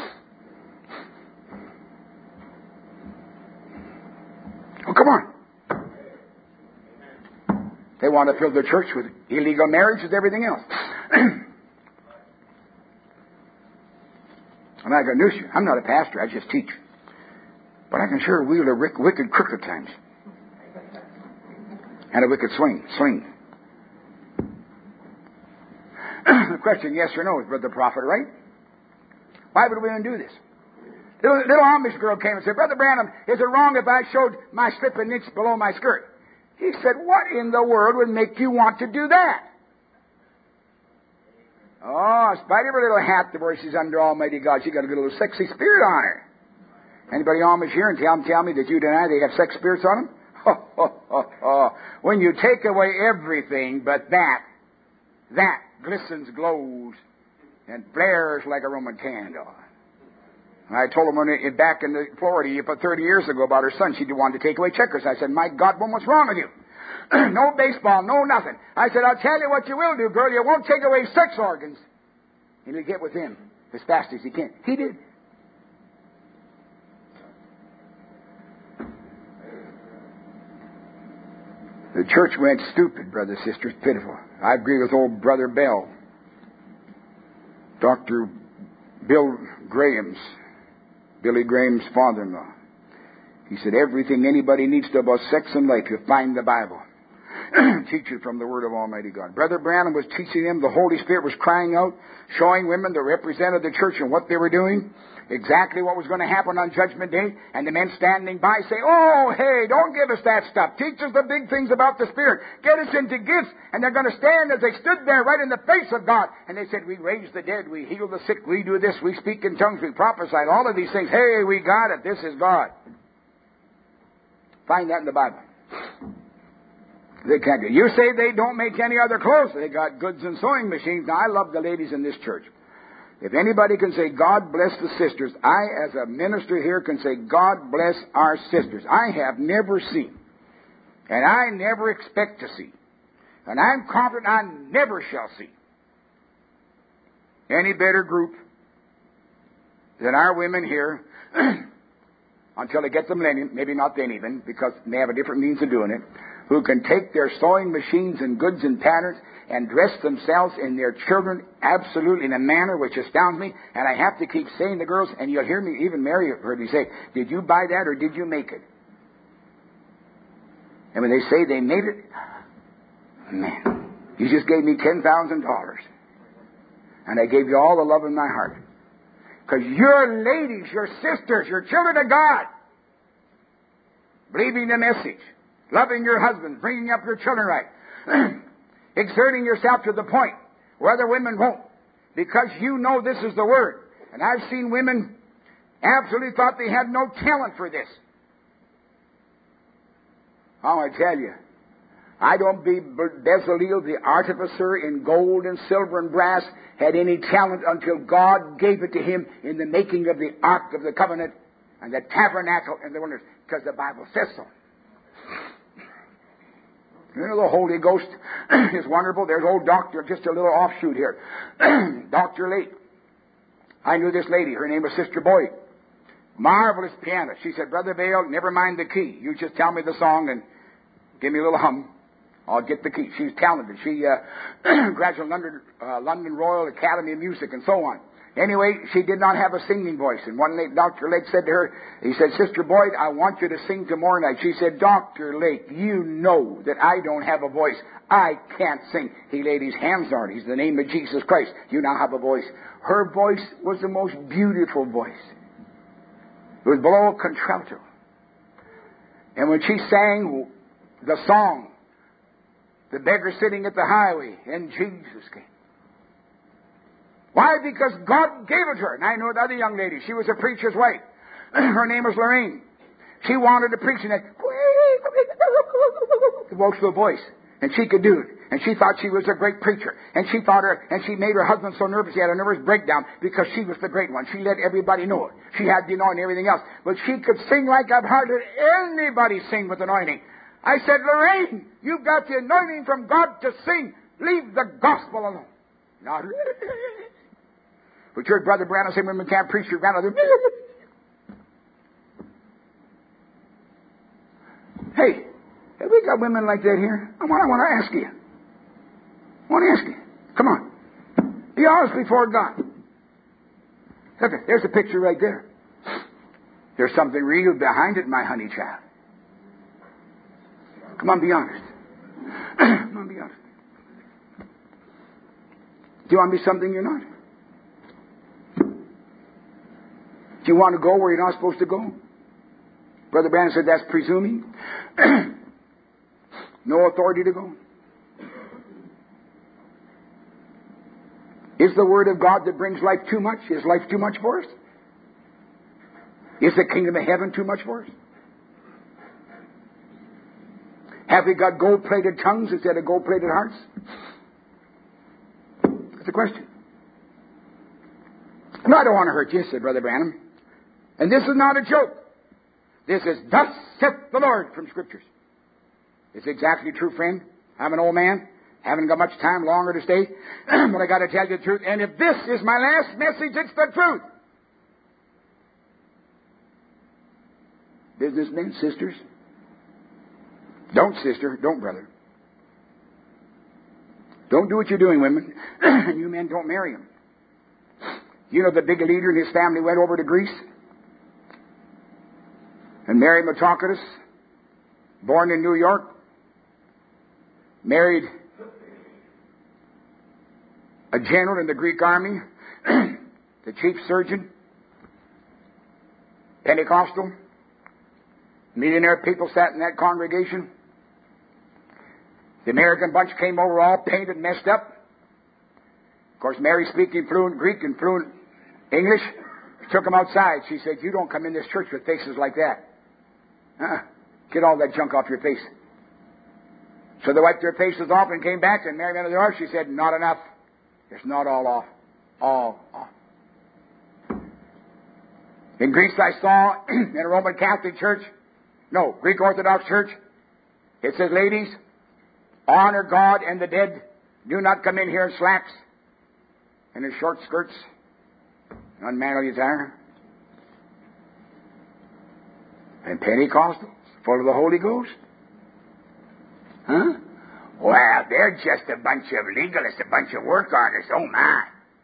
Oh, come on. They want to fill their church with illegal marriage and everything else. I'm not going to do. I'm not a pastor, I just teach. But I can sure wield a wicked crook at times. And a wicked sling. The question, yes or no, is Brother Prophet right? Why would women do this? Little Amish girl came and said, Brother Branham, is it wrong if I showed my slip an inch below my skirt? He said, what in the world would make you want to do that? Oh, in spite of her little hat that where she's under Almighty God, she got a good little sexy spirit on her. Anybody Amish here and tell me that you deny they have sex spirits on them? When you take away everything but that glistens, glows, and flares like a Roman candle. And I told him back in Florida, 30 years ago, about her son, she wanted to take away checkers. I said, my God, woman, what's wrong with you? No baseball, no nothing. I said, I'll tell you what you will do, girl. You won't take away sex organs. And you'll get with him as fast as he can. He did. The church went stupid, brothers, sisters, pitiful. I agree with old Brother Bell. Dr. Billy Graham's father-in-law. He said, everything anybody needs to know about sex and life, you find in the Bible. Teach it from the Word of Almighty God. Brother Branham was teaching them. The Holy Spirit was crying out, showing women that represented the church and what they were doing, exactly what was going to happen on Judgment Day, and the men standing by say, oh, hey, don't give us that stuff. Teach us the big things about the Spirit. Get us into gifts. And they're going to stand as they stood there right in the face of God. And they said, we raise the dead, we heal the sick, we do this, we speak in tongues, we prophesy, all of these things. Hey, we got it. This is God. Find that in the Bible. They can't do. You say they don't make any other clothes. They got goods and sewing machines. Now, I love the ladies in this church. If anybody can say, God bless the sisters, I, as a minister here, can say, God bless our sisters. I have never seen, and I never expect to see, and I'm confident I never shall see any better group than our women here until they get the millennium, maybe not then even, because they have a different means of doing it, who can take their sewing machines and goods and patterns and dress themselves and their children absolutely in a manner which astounds me. And I have to keep saying to girls, and you'll hear me, even Mary heard me say, did you buy that or did you make it? And when they say they made it, man, you just gave me $10,000. And I gave you all the love in my heart. Because you're ladies, you're sisters, you're children of God. Believing the message. Loving your husband, bringing up your children right. Exerting yourself to the point where other women won't. Because you know this is the Word. And I've seen women absolutely thought they had no talent for this. Oh, I tell you, I don't believe Bezaleel, the artificer in gold and silver and brass, had any talent until God gave it to him in the making of the Ark of the Covenant and the tabernacle in the wilderness, because the Bible says so. You know, the Holy Ghost is wonderful. There's old Doctor, just a little offshoot here. Dr. Lake. I knew this lady. Her name was Sister Boyd. Marvelous pianist. She said, Brother Vail, never mind the key. You just tell me the song and give me a little hum. I'll get the key. She's talented. She graduated London Royal Academy of Music and so on. Anyway, she did not have a singing voice. And one night, Dr. Lake said to her, he said, Sister Boyd, I want you to sing tomorrow night. She said, Dr. Lake, you know that I don't have a voice. I can't sing. He laid his hands on her. He's the name of Jesus Christ. You now have a voice. Her voice was the most beautiful voice. It was below contralto. And when she sang the song, the beggar sitting at the highway, and Jesus came. Why? Because God gave it to her. And I know the other young lady. She was a preacher's wife. Her name was Lorraine. She wanted to preach in that emotional voice. And she could do it. And she thought she was a great preacher. And she made her husband so nervous he had a nervous breakdown because she was the great one. She let everybody know it. She had the anointing and everything else. But she could sing like I've hardly anybody sing with anointing. I said, Lorraine, you've got the anointing from God to sing. Leave the gospel alone. Not but your Brother Branham said women can't preach your grandmother. Hey, have we got women like that here? I want to ask you. Come on. Be honest before God. Okay, there's a picture right there. There's something real behind it, my honey child. Come on, be honest. Come on, be honest. Do you want to be something you're not? Do you want to go where you're not supposed to go? Brother Branham said that's presuming. No authority to go. Is the Word of God that brings life too much? Is life too much for us? Is the kingdom of heaven too much for us? Have we got gold-plated tongues instead of gold-plated hearts? That's the question. No, I don't want to hurt you, said Brother Branham. And this is not a joke. This is thus saith the Lord from Scriptures. It's exactly true, friend. I'm an old man. Haven't got much time longer to stay. But I got to tell you the truth. And if this is my last message, it's the truth. Businessmen, sisters. Don't, sister. Don't, brother. Don't do what you're doing, women. And you men, don't marry him. You know the big leader and his family went over to Greece? And Mary Mitsotakis, born in New York, married a general in the Greek army, the chief surgeon, Pentecostal, millionaire people sat in that congregation. The American bunch came over all painted, messed up. Of course, Mary speaking fluent Greek and fluent English. She took them outside. She said, "You don't come in this church with faces like that. Get all that junk off your face." So they wiped their faces off and came back, and Mary went to the door. She said, "Not enough. It's not all off. All off." In Greece, I saw in a Roman Catholic church, no, Greek Orthodox church, it says, "Ladies, honor God and the dead. Do not come in here in slacks and in short skirts, unmanly attire." And Pentecostals, full of the Holy Ghost. Huh? Well, they're just a bunch of legalists, a bunch of work artists. Oh, my.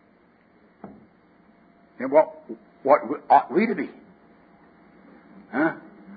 And what ought we to be? Huh?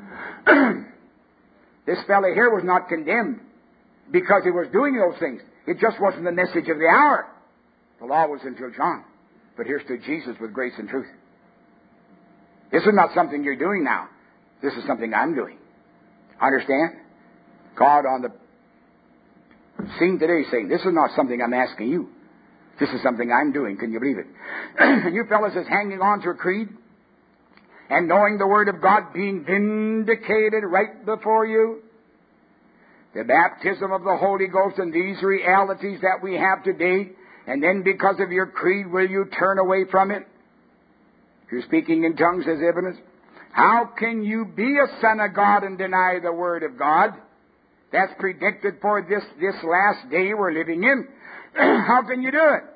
This fellow here was not condemned because he was doing those things. It just wasn't the message of the hour. The law was until John. But here stood Jesus with grace and truth. This is not something you're doing now. This is something I'm doing. Understand? God on the scene today is saying, this is not something I'm asking you. This is something I'm doing. Can you believe it? And you fellas is hanging on to a creed and knowing the Word of God being vindicated right before you. The baptism of the Holy Ghost and these realities that we have today, and then because of your creed, will you turn away from it? You're speaking in tongues as evidence. How can you be a son of God and deny the Word of God? That's predicted for this last day we're living in. How can you do it?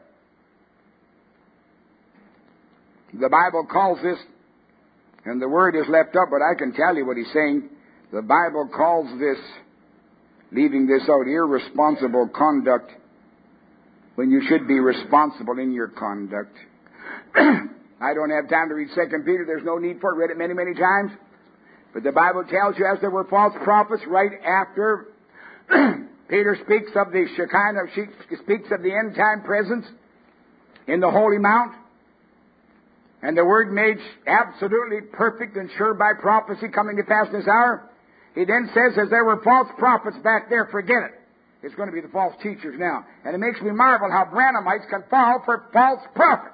The Bible calls this, and the word is left up, but I can tell you what he's saying. The Bible calls this, leaving this out, irresponsible conduct when you should be responsible in your conduct. I don't have time to read 2 Peter. There's no need for it. Read it many, many times. But the Bible tells you, as there were false prophets right after Peter speaks of the Shekinah, speaks of the end-time presence in the Holy Mount, and the Word made absolutely perfect and sure by prophecy coming to pass in this hour. He then says, as there were false prophets back there, forget it. It's going to be the false teachers now. And it makes me marvel how Branhamites can fall for false prophets.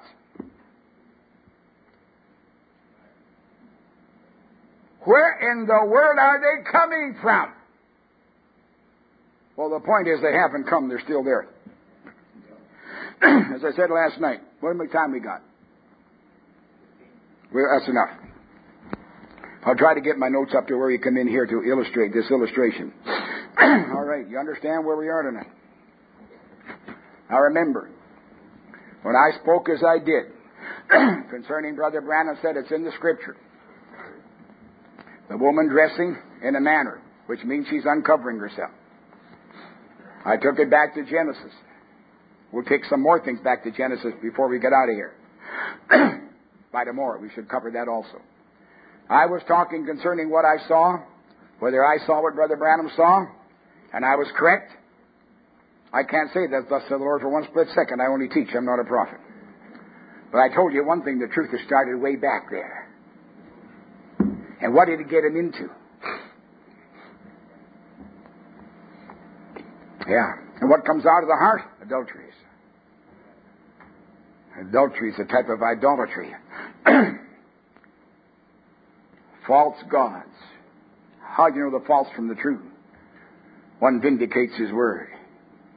Where in the world are they coming from? Well, the point is they haven't come. They're still there. As I said last night, what much time we got? Well, that's enough. I'll try to get my notes up to where you come in here to illustrate this illustration. All right, you understand where we are tonight? Now remember, when I spoke as I did concerning Brother Branham, said it's in the Scripture. The woman dressing in a manner, which means she's uncovering herself. I took it back to Genesis. We'll take some more things back to Genesis before we get out of here. By tomorrow, we should cover that also. I was talking concerning what I saw, whether I saw what Brother Branham saw, and I was correct. I can't say that thus said the Lord for one split second. I only teach. I'm not a prophet. But I told you one thing, the truth has started way back there. And what did it get him into? Yeah. And what comes out of the heart? Adulteries. Adultery is a type of idolatry. False gods. How do you know the false from the true? One vindicates his word.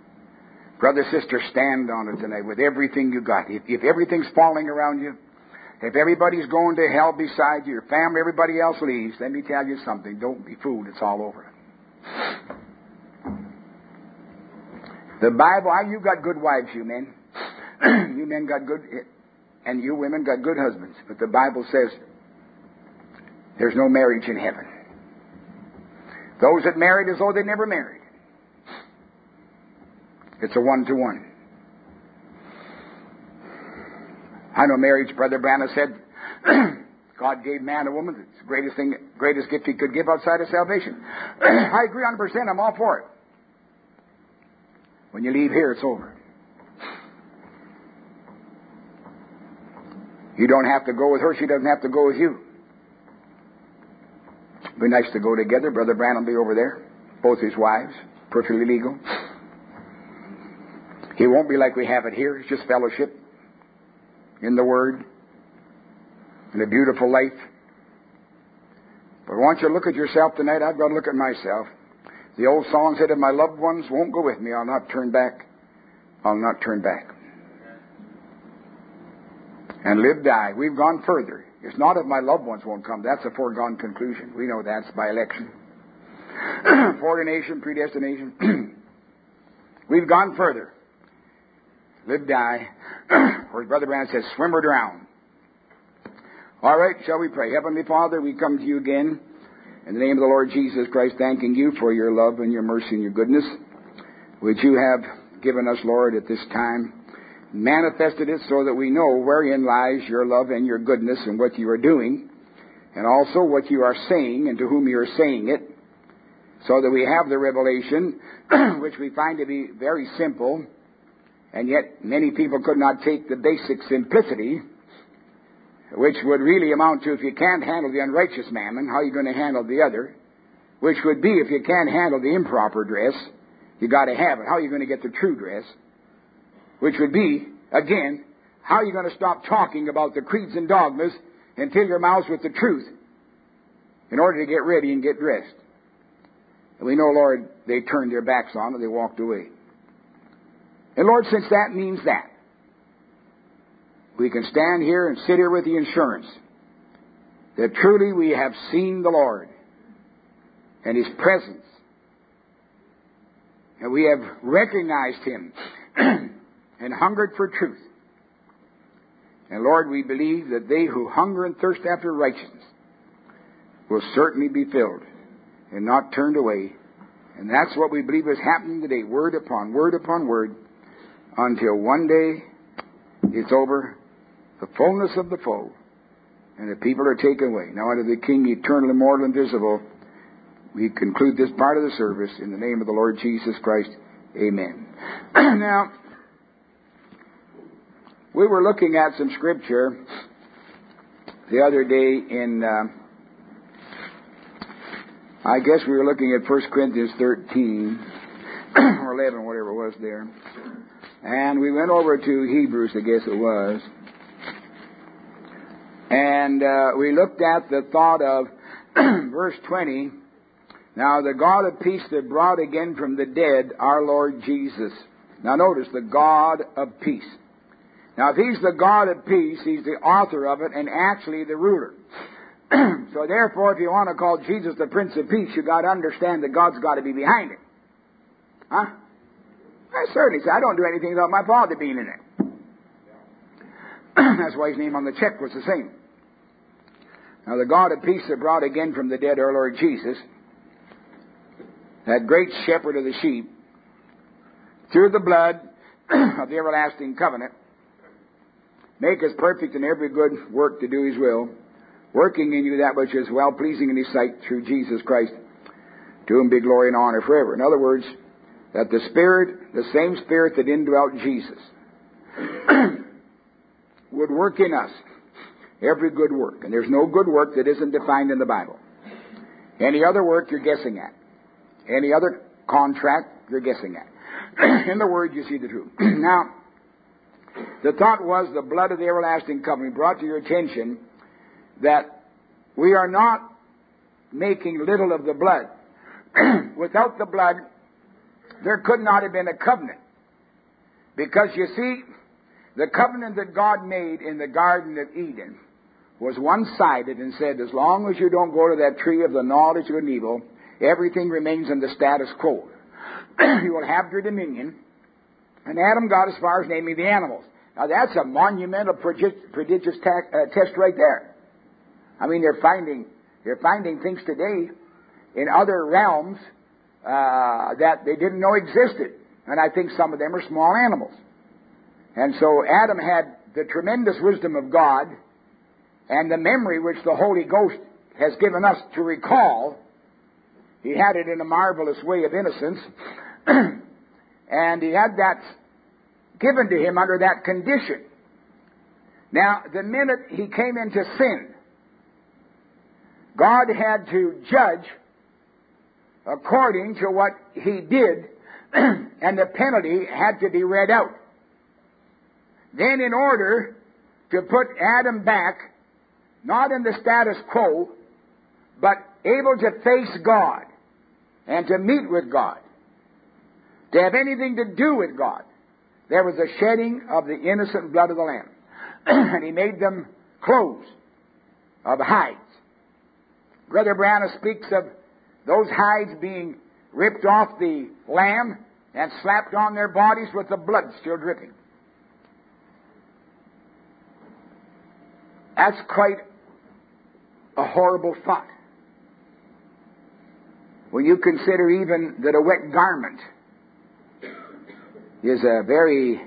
Brother, sister, stand on it tonight with everything you got. If everything's falling around you, If everybody's going to hell beside you, your family, everybody else leaves, let me tell you something. Don't be fooled. It's all over. The Bible, you got good wives, you men. You men got good, and you women got good husbands. But the Bible says there's no marriage in heaven. Those that married as though they never married. It's a one-to-one. I know marriage, Brother Branham said, God gave man a woman. It's the greatest gift He could give outside of salvation. I agree 100%. I'm all for it. When you leave here, it's over. You don't have to go with her. She doesn't have to go with you. It'd be nice to go together. Brother Branham will be over there. Both his wives. Perfectly legal. He won't be like we have it here. It's just fellowship in the Word and a beautiful life. But I want you to look at yourself tonight. I've got to look at myself. The old song said, if my loved ones won't go with me, I'll not turn back. I'll not turn back. And live, die. We've gone further. It's not if my loved ones won't come. That's a foregone conclusion. We know that's by election. Foreordination, predestination. We've gone further. Live, die. Or as Brother Branham says, swim or drown. All right, shall we pray? Heavenly Father, we come to you again in the name of the Lord Jesus Christ, thanking you for your love and your mercy and your goodness, which you have given us, Lord, at this time. Manifested it so that we know wherein lies your love and your goodness and what you are doing, and also what you are saying and to whom you are saying it, so that we have the revelation, which we find to be very simple, and yet many people could not take the basic simplicity, which would really amount to, if you can't handle the unrighteous mammon, how are you going to handle the other? Which would be, if you can't handle the improper dress, you got to have it. How are you going to get the true dress? Which would be, again, how are you going to stop talking about the creeds and dogmas and fill your mouths with the truth in order to get ready and get dressed? And we know, Lord, they turned their backs on it, they walked away. And Lord, since that means that, we can stand here and sit here with the assurance that truly we have seen the Lord and His presence. And we have recognized Him and hungered for truth. And Lord, we believe that they who hunger and thirst after righteousness will certainly be filled and not turned away. And that's what we believe is happening today, word upon word upon word, until one day it's over, the fullness of the fold, and the people are taken away. Now unto the King, eternal, immortal, invisible, we conclude this part of the service in the name of the Lord Jesus Christ. Amen. Now, we were looking at some scripture the other day in, I guess we were looking at 1 Corinthians 13, or 11, whatever it was there. And we went over to Hebrews, I guess it was. And we looked at the thought of verse 20. Now the God of peace that brought again from the dead our Lord Jesus. Now notice, the God of peace. Now if He's the God of peace, He's the author of it and actually the ruler. So therefore, if you want to call Jesus the Prince of Peace, you've got to understand that God's got to be behind it. Huh? I certainly say, I don't do anything without my Father being in it. That's why His name on the check was the same. Now the God of peace that brought again from the dead our Lord Jesus, that great shepherd of the sheep, through the blood of the everlasting covenant, make us perfect in every good work to do His will, working in you that which is well-pleasing in His sight through Jesus Christ, to whom be glory and honor forever. In other words, that the Spirit, the same Spirit that indwelt Jesus, would work in us every good work. And there's no good work that isn't defined in the Bible. Any other work you're guessing at. Any other contract you're guessing at. In the Word you see the truth. Now, the thought was the blood of the everlasting covenant brought to your attention that we are not making little of the blood. Without the blood, there could not have been a covenant. Because you see, the covenant that God made in the Garden of Eden was one-sided and said, as long as you don't go to that tree of the knowledge of good and evil, everything remains in the status quo. You will have your dominion. And Adam got as far as naming the animals. Now that's a monumental, prodigious test right there. I mean, they're finding things today in other realms that they didn't know existed. And I think some of them are small animals. And so Adam had the tremendous wisdom of God and the memory which the Holy Ghost has given us to recall. He had it in a marvelous way of innocence. And he had that given to him under that condition. Now, the minute he came into sin, God had to judge according to what he did, and the penalty had to be read out. Then, in order to put Adam back, not in the status quo, but able to face God and to meet with God, to have anything to do with God, there was a shedding of the innocent blood of the Lamb. And he made them clothes of hides. Brother Branham speaks of those hides being ripped off the lamb and slapped on their bodies with the blood still dripping. That's quite a horrible thought. When you consider even that a wet garment is a very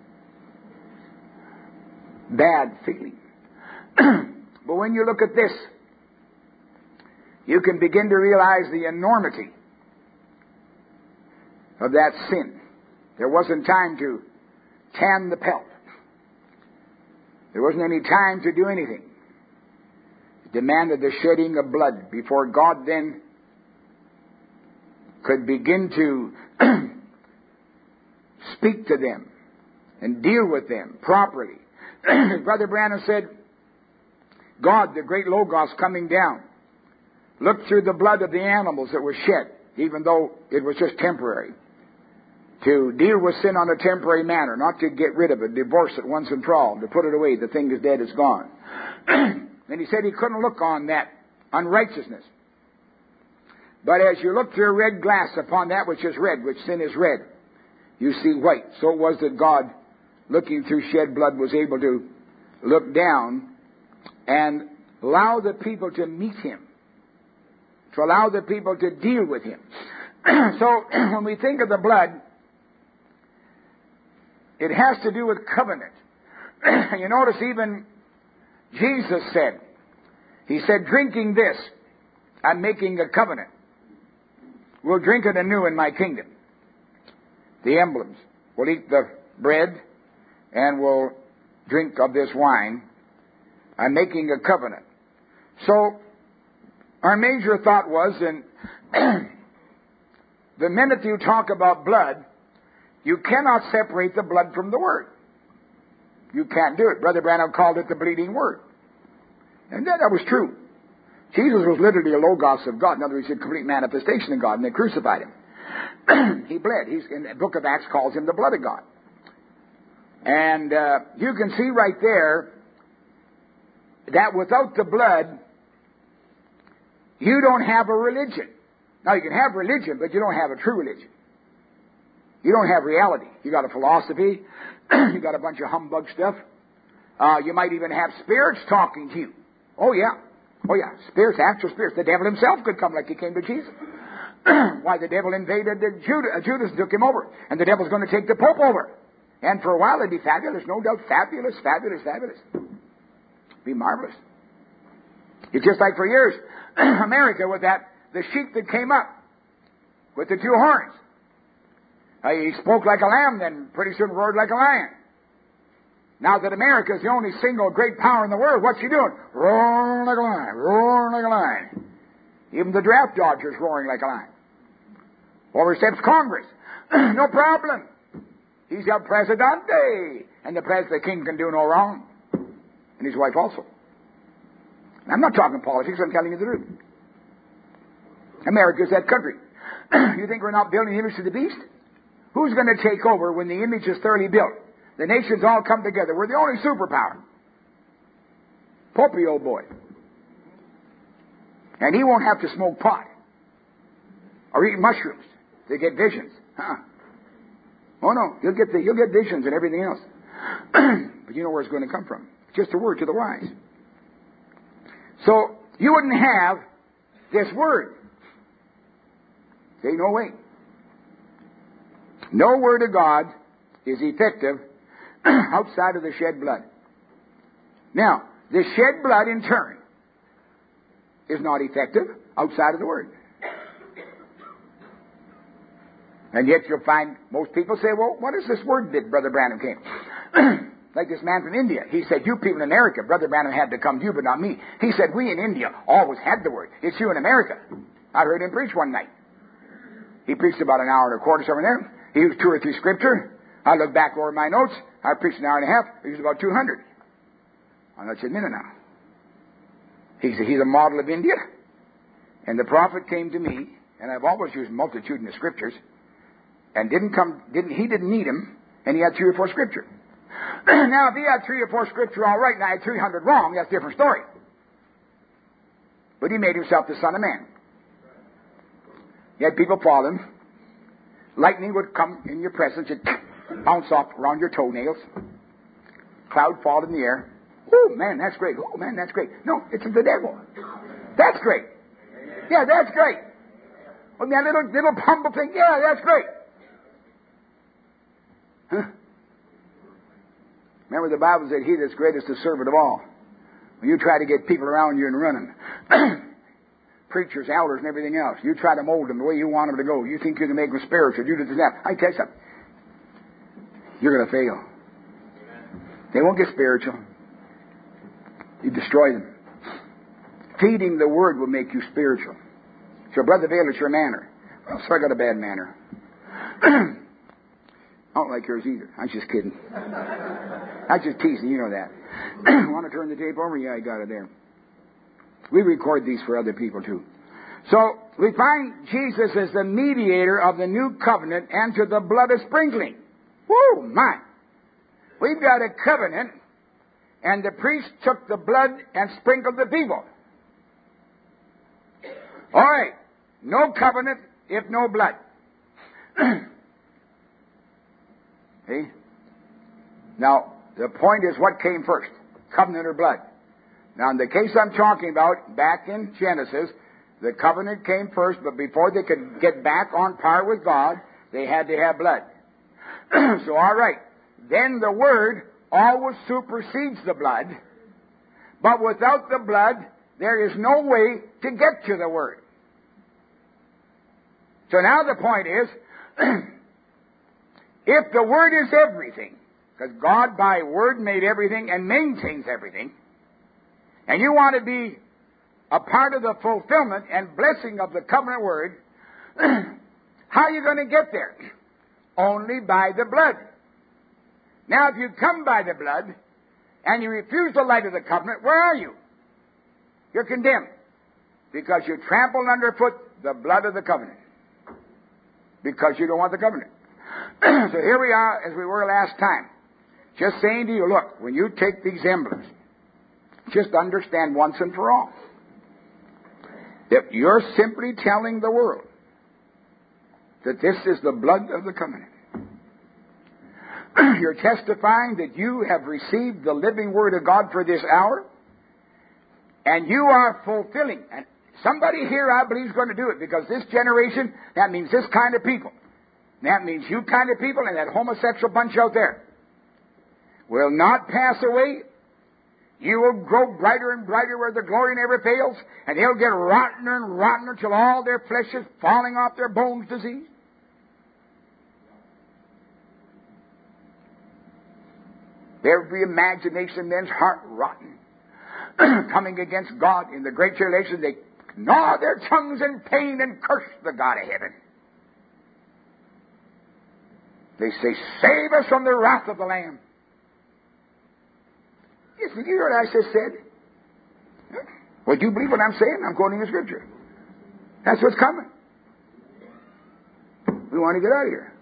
bad feeling. But when you look at this, you can begin to realize the enormity of that sin. There wasn't time to tan the pelt. There wasn't any time to do anything. It demanded the shedding of blood before God then could begin to speak to them and deal with them properly. Brother Branham said, God, the great Logos coming down, looked through the blood of the animals that were shed, even though it was just temporary, to deal with sin on a temporary manner, not to get rid of it, divorce it once and for all, to put it away. The thing is dead, it's gone. And he said he couldn't look on that unrighteousness. But as you look through a red glass upon that which is red, which sin is red, you see white. So it was that God, looking through shed blood, was able to look down and allow the people to meet Him, to allow the people to deal with Him. So when we think of the blood, it has to do with covenant. You notice even Jesus said, He said, drinking this, I'm making a covenant. We'll drink it anew in my kingdom. The emblems. We'll eat the bread and we'll drink of this wine. I'm making a covenant. So our major thought was, and the minute you talk about blood, you cannot separate the blood from the Word. You can't do it. Brother Branham called it the bleeding Word. And that was true. Jesus was literally a Logos of God. In other words, a complete manifestation of God, and they crucified Him. He bled. In the book of Acts calls Him the blood of God. And you can see right there that without the blood, you don't have a religion. Now, you can have religion, but you don't have a true religion. You don't have reality. You got a philosophy. You got a bunch of humbug stuff. You might even have spirits talking to you. Oh, yeah. Oh, yeah. Spirits, actual spirits. The devil himself could come like he came to Jesus. Why, the devil invaded Judas and took him over. And the devil's going to take the Pope over. And for a while it'd be fabulous. No doubt. Fabulous, fabulous, fabulous. Be marvelous. It's just like for years, America with the sheep that came up with the two horns. He spoke like a lamb, then pretty soon roared like a lion. Now that America is the only single great power in the world, what's she doing? Roaring like a lion, roaring like a lion. Even the draft dodger's roaring like a lion. Oversteps Congress. No problem. He's El Presidente. And the king can do no wrong. And his wife also. And I'm not talking politics, I'm telling you the truth. America's that country. You think we're not building the image of the beast? Who's going to take over when the image is thoroughly built? The nations all come together. We're the only superpower. Popey old boy. And he won't have to smoke pot or eat mushrooms to get visions. Oh no, you'll get visions and everything else. But you know where it's going to come from. Just a word to the wise. So you wouldn't have this word. Say, no way. No word of God is effective outside of the shed blood. Now, the shed blood in turn is not effective outside of the word. And yet you'll find most people say, well, what is this word that Brother Branham came? Like this man from India. He said, you people in America, Brother Branham had to come to you, but not me. He said, we in India always had the word. It's you in America. I heard him preach one night. He preached about an hour and a quarter somewhere there. He used 2 or 3 scripture. I looked back over my notes. I preached an hour and a half. He used about 200. I'll let you admit it now. He's a model of India. And the prophet came to me, and I've always used multitude in the scriptures, and he didn't need him, and he had 3 or 4 scripture. Now, if he had 3 or 4 scripture all right, and I had 300 wrong, that's a different story. But he made himself the Son of Man. He had people follow him. Lightning would come in your presence and bounce off around your toenails. Cloud fall in the air. Oh, man, that's great. Oh, man, that's great. No, it's the devil. That's great. Yeah, that's great. Oh, that little humble thing. Yeah, that's great. Huh? Remember the Bible said, he that's greatest is servant of all. When you try to get people around you and run them, preachers, elders, and everything else, you try to mold them the way you want them to go. You think you can make them spiritual. You do this and that. I tell you something. You're going to fail. They won't get spiritual. You destroy them. Feeding the Word will make you spiritual. So, Brother Vail, it's your manner. Well, so I got a bad manner. I don't like yours either. I'm just kidding. I'm just teasing. You know that. Want to turn the tape over? Yeah, I got it there. We record these for other people too. So, we find Jesus as the mediator of the new covenant and to the blood of sprinkling. Woo, my. We've got a covenant, and the priest took the blood and sprinkled the people. All right. No covenant if no blood. See? Now, the point is what came first, covenant or blood? Now, in the case I'm talking about, back in Genesis, the covenant came first, but before they could get back on par with God, they had to have blood. So, all right. Then the Word always supersedes the blood, but without the blood, there is no way to get to the Word. So now the point is, if the Word is everything, because God by Word made everything and maintains everything, and you want to be a part of the fulfillment and blessing of the covenant Word, how are you going to get there? Only by the blood. Now, if you come by the blood, and you refuse the light of the covenant, where are you? You're condemned. Because you trampled underfoot the blood of the covenant. Because you don't want the covenant. So here we are, as we were last time. Just saying to you, look, when you take these emblems, just understand once and for all that you're simply telling the world that this is the blood of the covenant. You're testifying that you have received the living Word of God for this hour, and you are fulfilling. And somebody here, I believe, is going to do it, because this generation, that means this kind of people. That means you kind of people and that homosexual bunch out there will not pass away. You will grow brighter and brighter where the glory never fails, and they'll get rottener and rottener till all their flesh is falling off their bones disease. Every imagination men's heart rotten, coming against God in the great tribulation, they gnaw their tongues in pain and curse the God of heaven. They say, save us from the wrath of the Lamb. Yes, you hear what I just said? Well, do you believe what I'm saying? I'm quoting the Scripture. That's what's coming. We want to get out of here.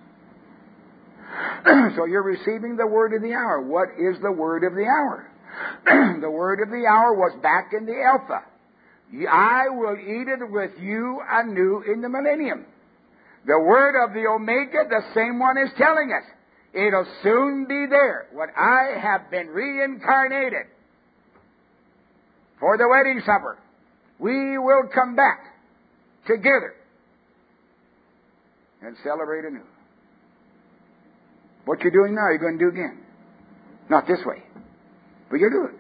So you're receiving the word of the hour. What is the word of the hour? The word of the hour was back in the Alpha. I will eat it with you anew in the millennium. The word of the Omega, the same one is telling us. It'll soon be there. When I have been reincarnated for the wedding supper, we will come back together and celebrate anew. What you're doing now, you're going to do again. Not this way, but you'll do it.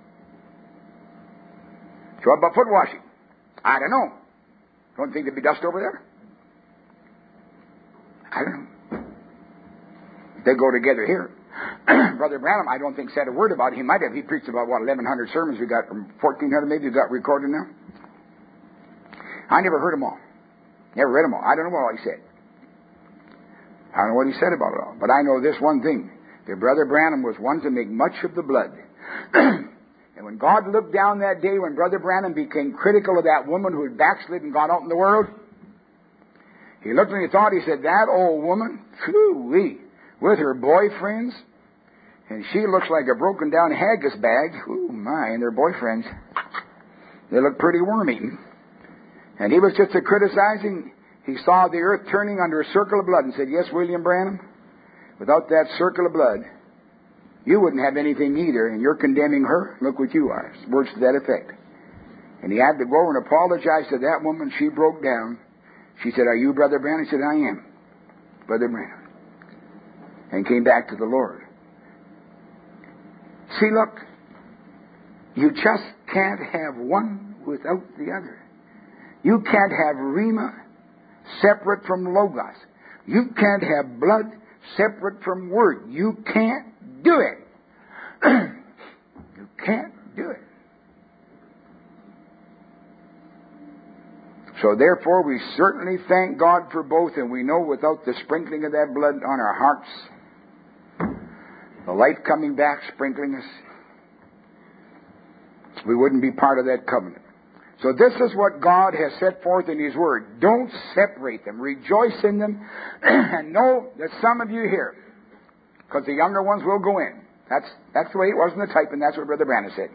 So what about foot washing? I don't know. Don't think there'd be dust over there? I don't know. They go together here. Brother Branham, I don't think said a word about it. He might have. He preached about, 1,100 sermons we got, from 1,400 maybe we got recorded now. I never heard them all. Never read them all. I don't know what all he said. I don't know what he said about it all. But I know this one thing. That Brother Branham was one to make much of the blood. And when God looked down that day when Brother Branham became critical of that woman who had backslid and gone out in the world, he looked and he thought, he said, that old woman, whoo-wee, with her boyfriends, and she looks like a broken down haggis bag, ooh my, and their boyfriends, they look pretty worm-eaten. And he was just criticizing. He saw the earth turning under a circle of blood and said, yes, William Branham, without that circle of blood, you wouldn't have anything either, and you're condemning her. Look what you are. Words to that effect. And he had to go and apologize to that woman. She broke down. She said, are you Brother Branham? He said, I am Brother Branham. And came back to the Lord. See, look, you just can't have one without the other. You can't have Rhema separate from Logos. You can't have blood separate from Word. You can't do it. You can't do it. So therefore, we certainly thank God for both, and we know without the sprinkling of that blood on our hearts, the life coming back, sprinkling us, we wouldn't be part of that covenant. So this is what God has set forth in His Word. Don't separate them. Rejoice in them. And know that some of you here, because the younger ones will go in. That's the way it was in the type, and that's what Brother Branham said.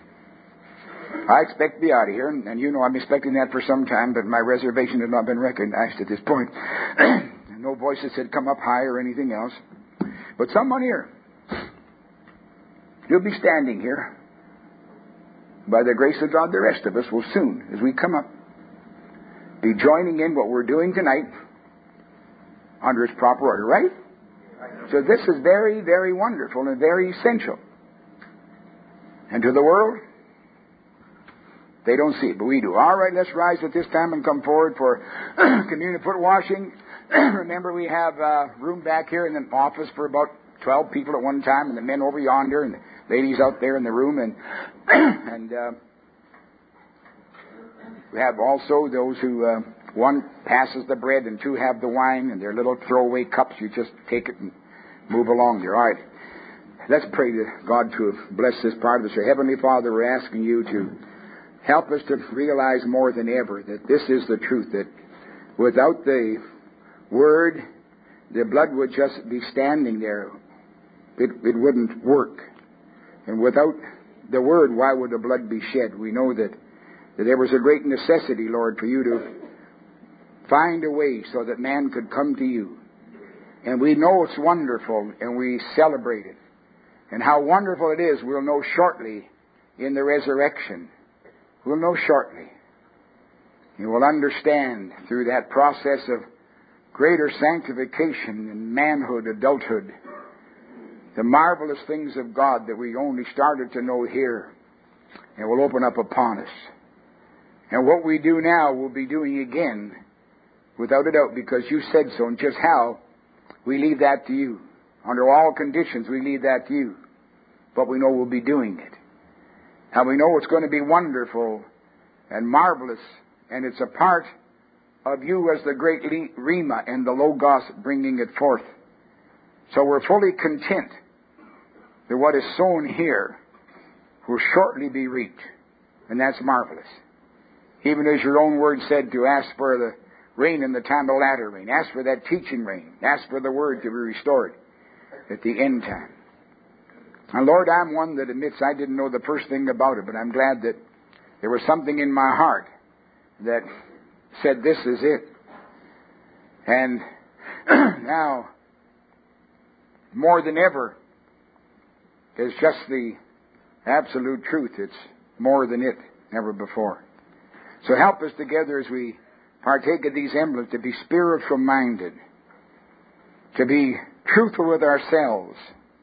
I expect to be out of here, and you know I'm expecting that for some time, but my reservation has not been recognized at this point. No voices had come up high or anything else. But someone here, you'll be standing here. By the grace of God, the rest of us will soon, as we come up, be joining in what we're doing tonight under its proper order, right? So this is very, very wonderful and very essential. And to the world, they don't see it, but we do. All right, let's rise at this time and come forward for communion foot washing. Remember, we have room back here in the office for about 12 people at one time, and the men over yonder, and the ladies out there in the room, and we have also those who one passes the bread and two have the wine, and their little throwaway cups. You just take it and move along there. All right, let's pray to God to bless this part of us. Heavenly Father, we're asking you to help us to realize more than ever that this is the truth, that without the Word, the blood would just be standing there. It wouldn't work. And without the Word, why would the blood be shed? We know that there was a great necessity, Lord, for you to find a way so that man could come to you. And we know it's wonderful, and we celebrate it. And how wonderful it is, we'll know shortly in the resurrection. We'll know shortly. You will understand through that process of greater sanctification and manhood, adulthood, the marvelous things of God that we only started to know here and will open up upon us. And what we do now we'll be doing again, without a doubt, because you said so, and just how, we leave that to you. Under all conditions, we leave that to you. But we know we'll be doing it. And we know it's going to be wonderful and marvelous, and it's a part of you as the great Rhema and the Logos bringing it forth. So we're fully content that what is sown here will shortly be reaped. And that's marvelous. Even as your own word said, to ask for the rain in the time of latter rain. Ask for that teaching rain. Ask for the word to be restored at the end time. And Lord, I'm one that admits I didn't know the first thing about it, but I'm glad that there was something in my heart that said, this is it. And now, more than ever, is just the absolute truth. It's more than it, never before. So help us together as we partake of these emblems to be spiritual minded, to be truthful with ourselves,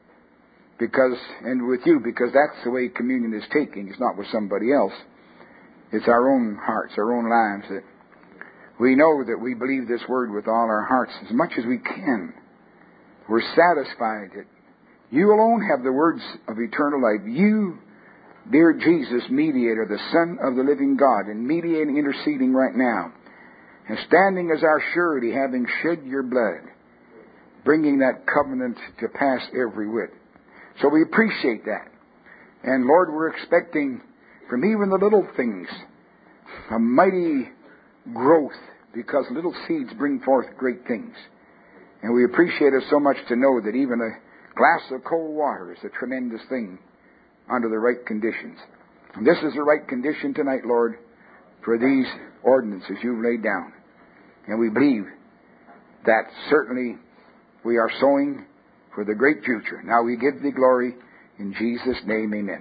and with you, because that's the way communion is taking. It's not with somebody else. It's our own hearts, our own lives, that we know that we believe this word with all our hearts as much as we can. We're satisfied that you alone have the words of eternal life. You, dear Jesus, mediator, the Son of the living God, and mediating, interceding right now, and standing as our surety, having shed your blood, bringing that covenant to pass every whit. So we appreciate that. And Lord, we're expecting from even the little things a mighty growth, because little seeds bring forth great things. And we appreciate it so much to know that even a glass of cold water is a tremendous thing under the right conditions. And this is the right condition tonight, Lord, for these ordinances you've laid down. And we believe that certainly we are sowing for the great future. Now we give thee glory in Jesus' name, amen.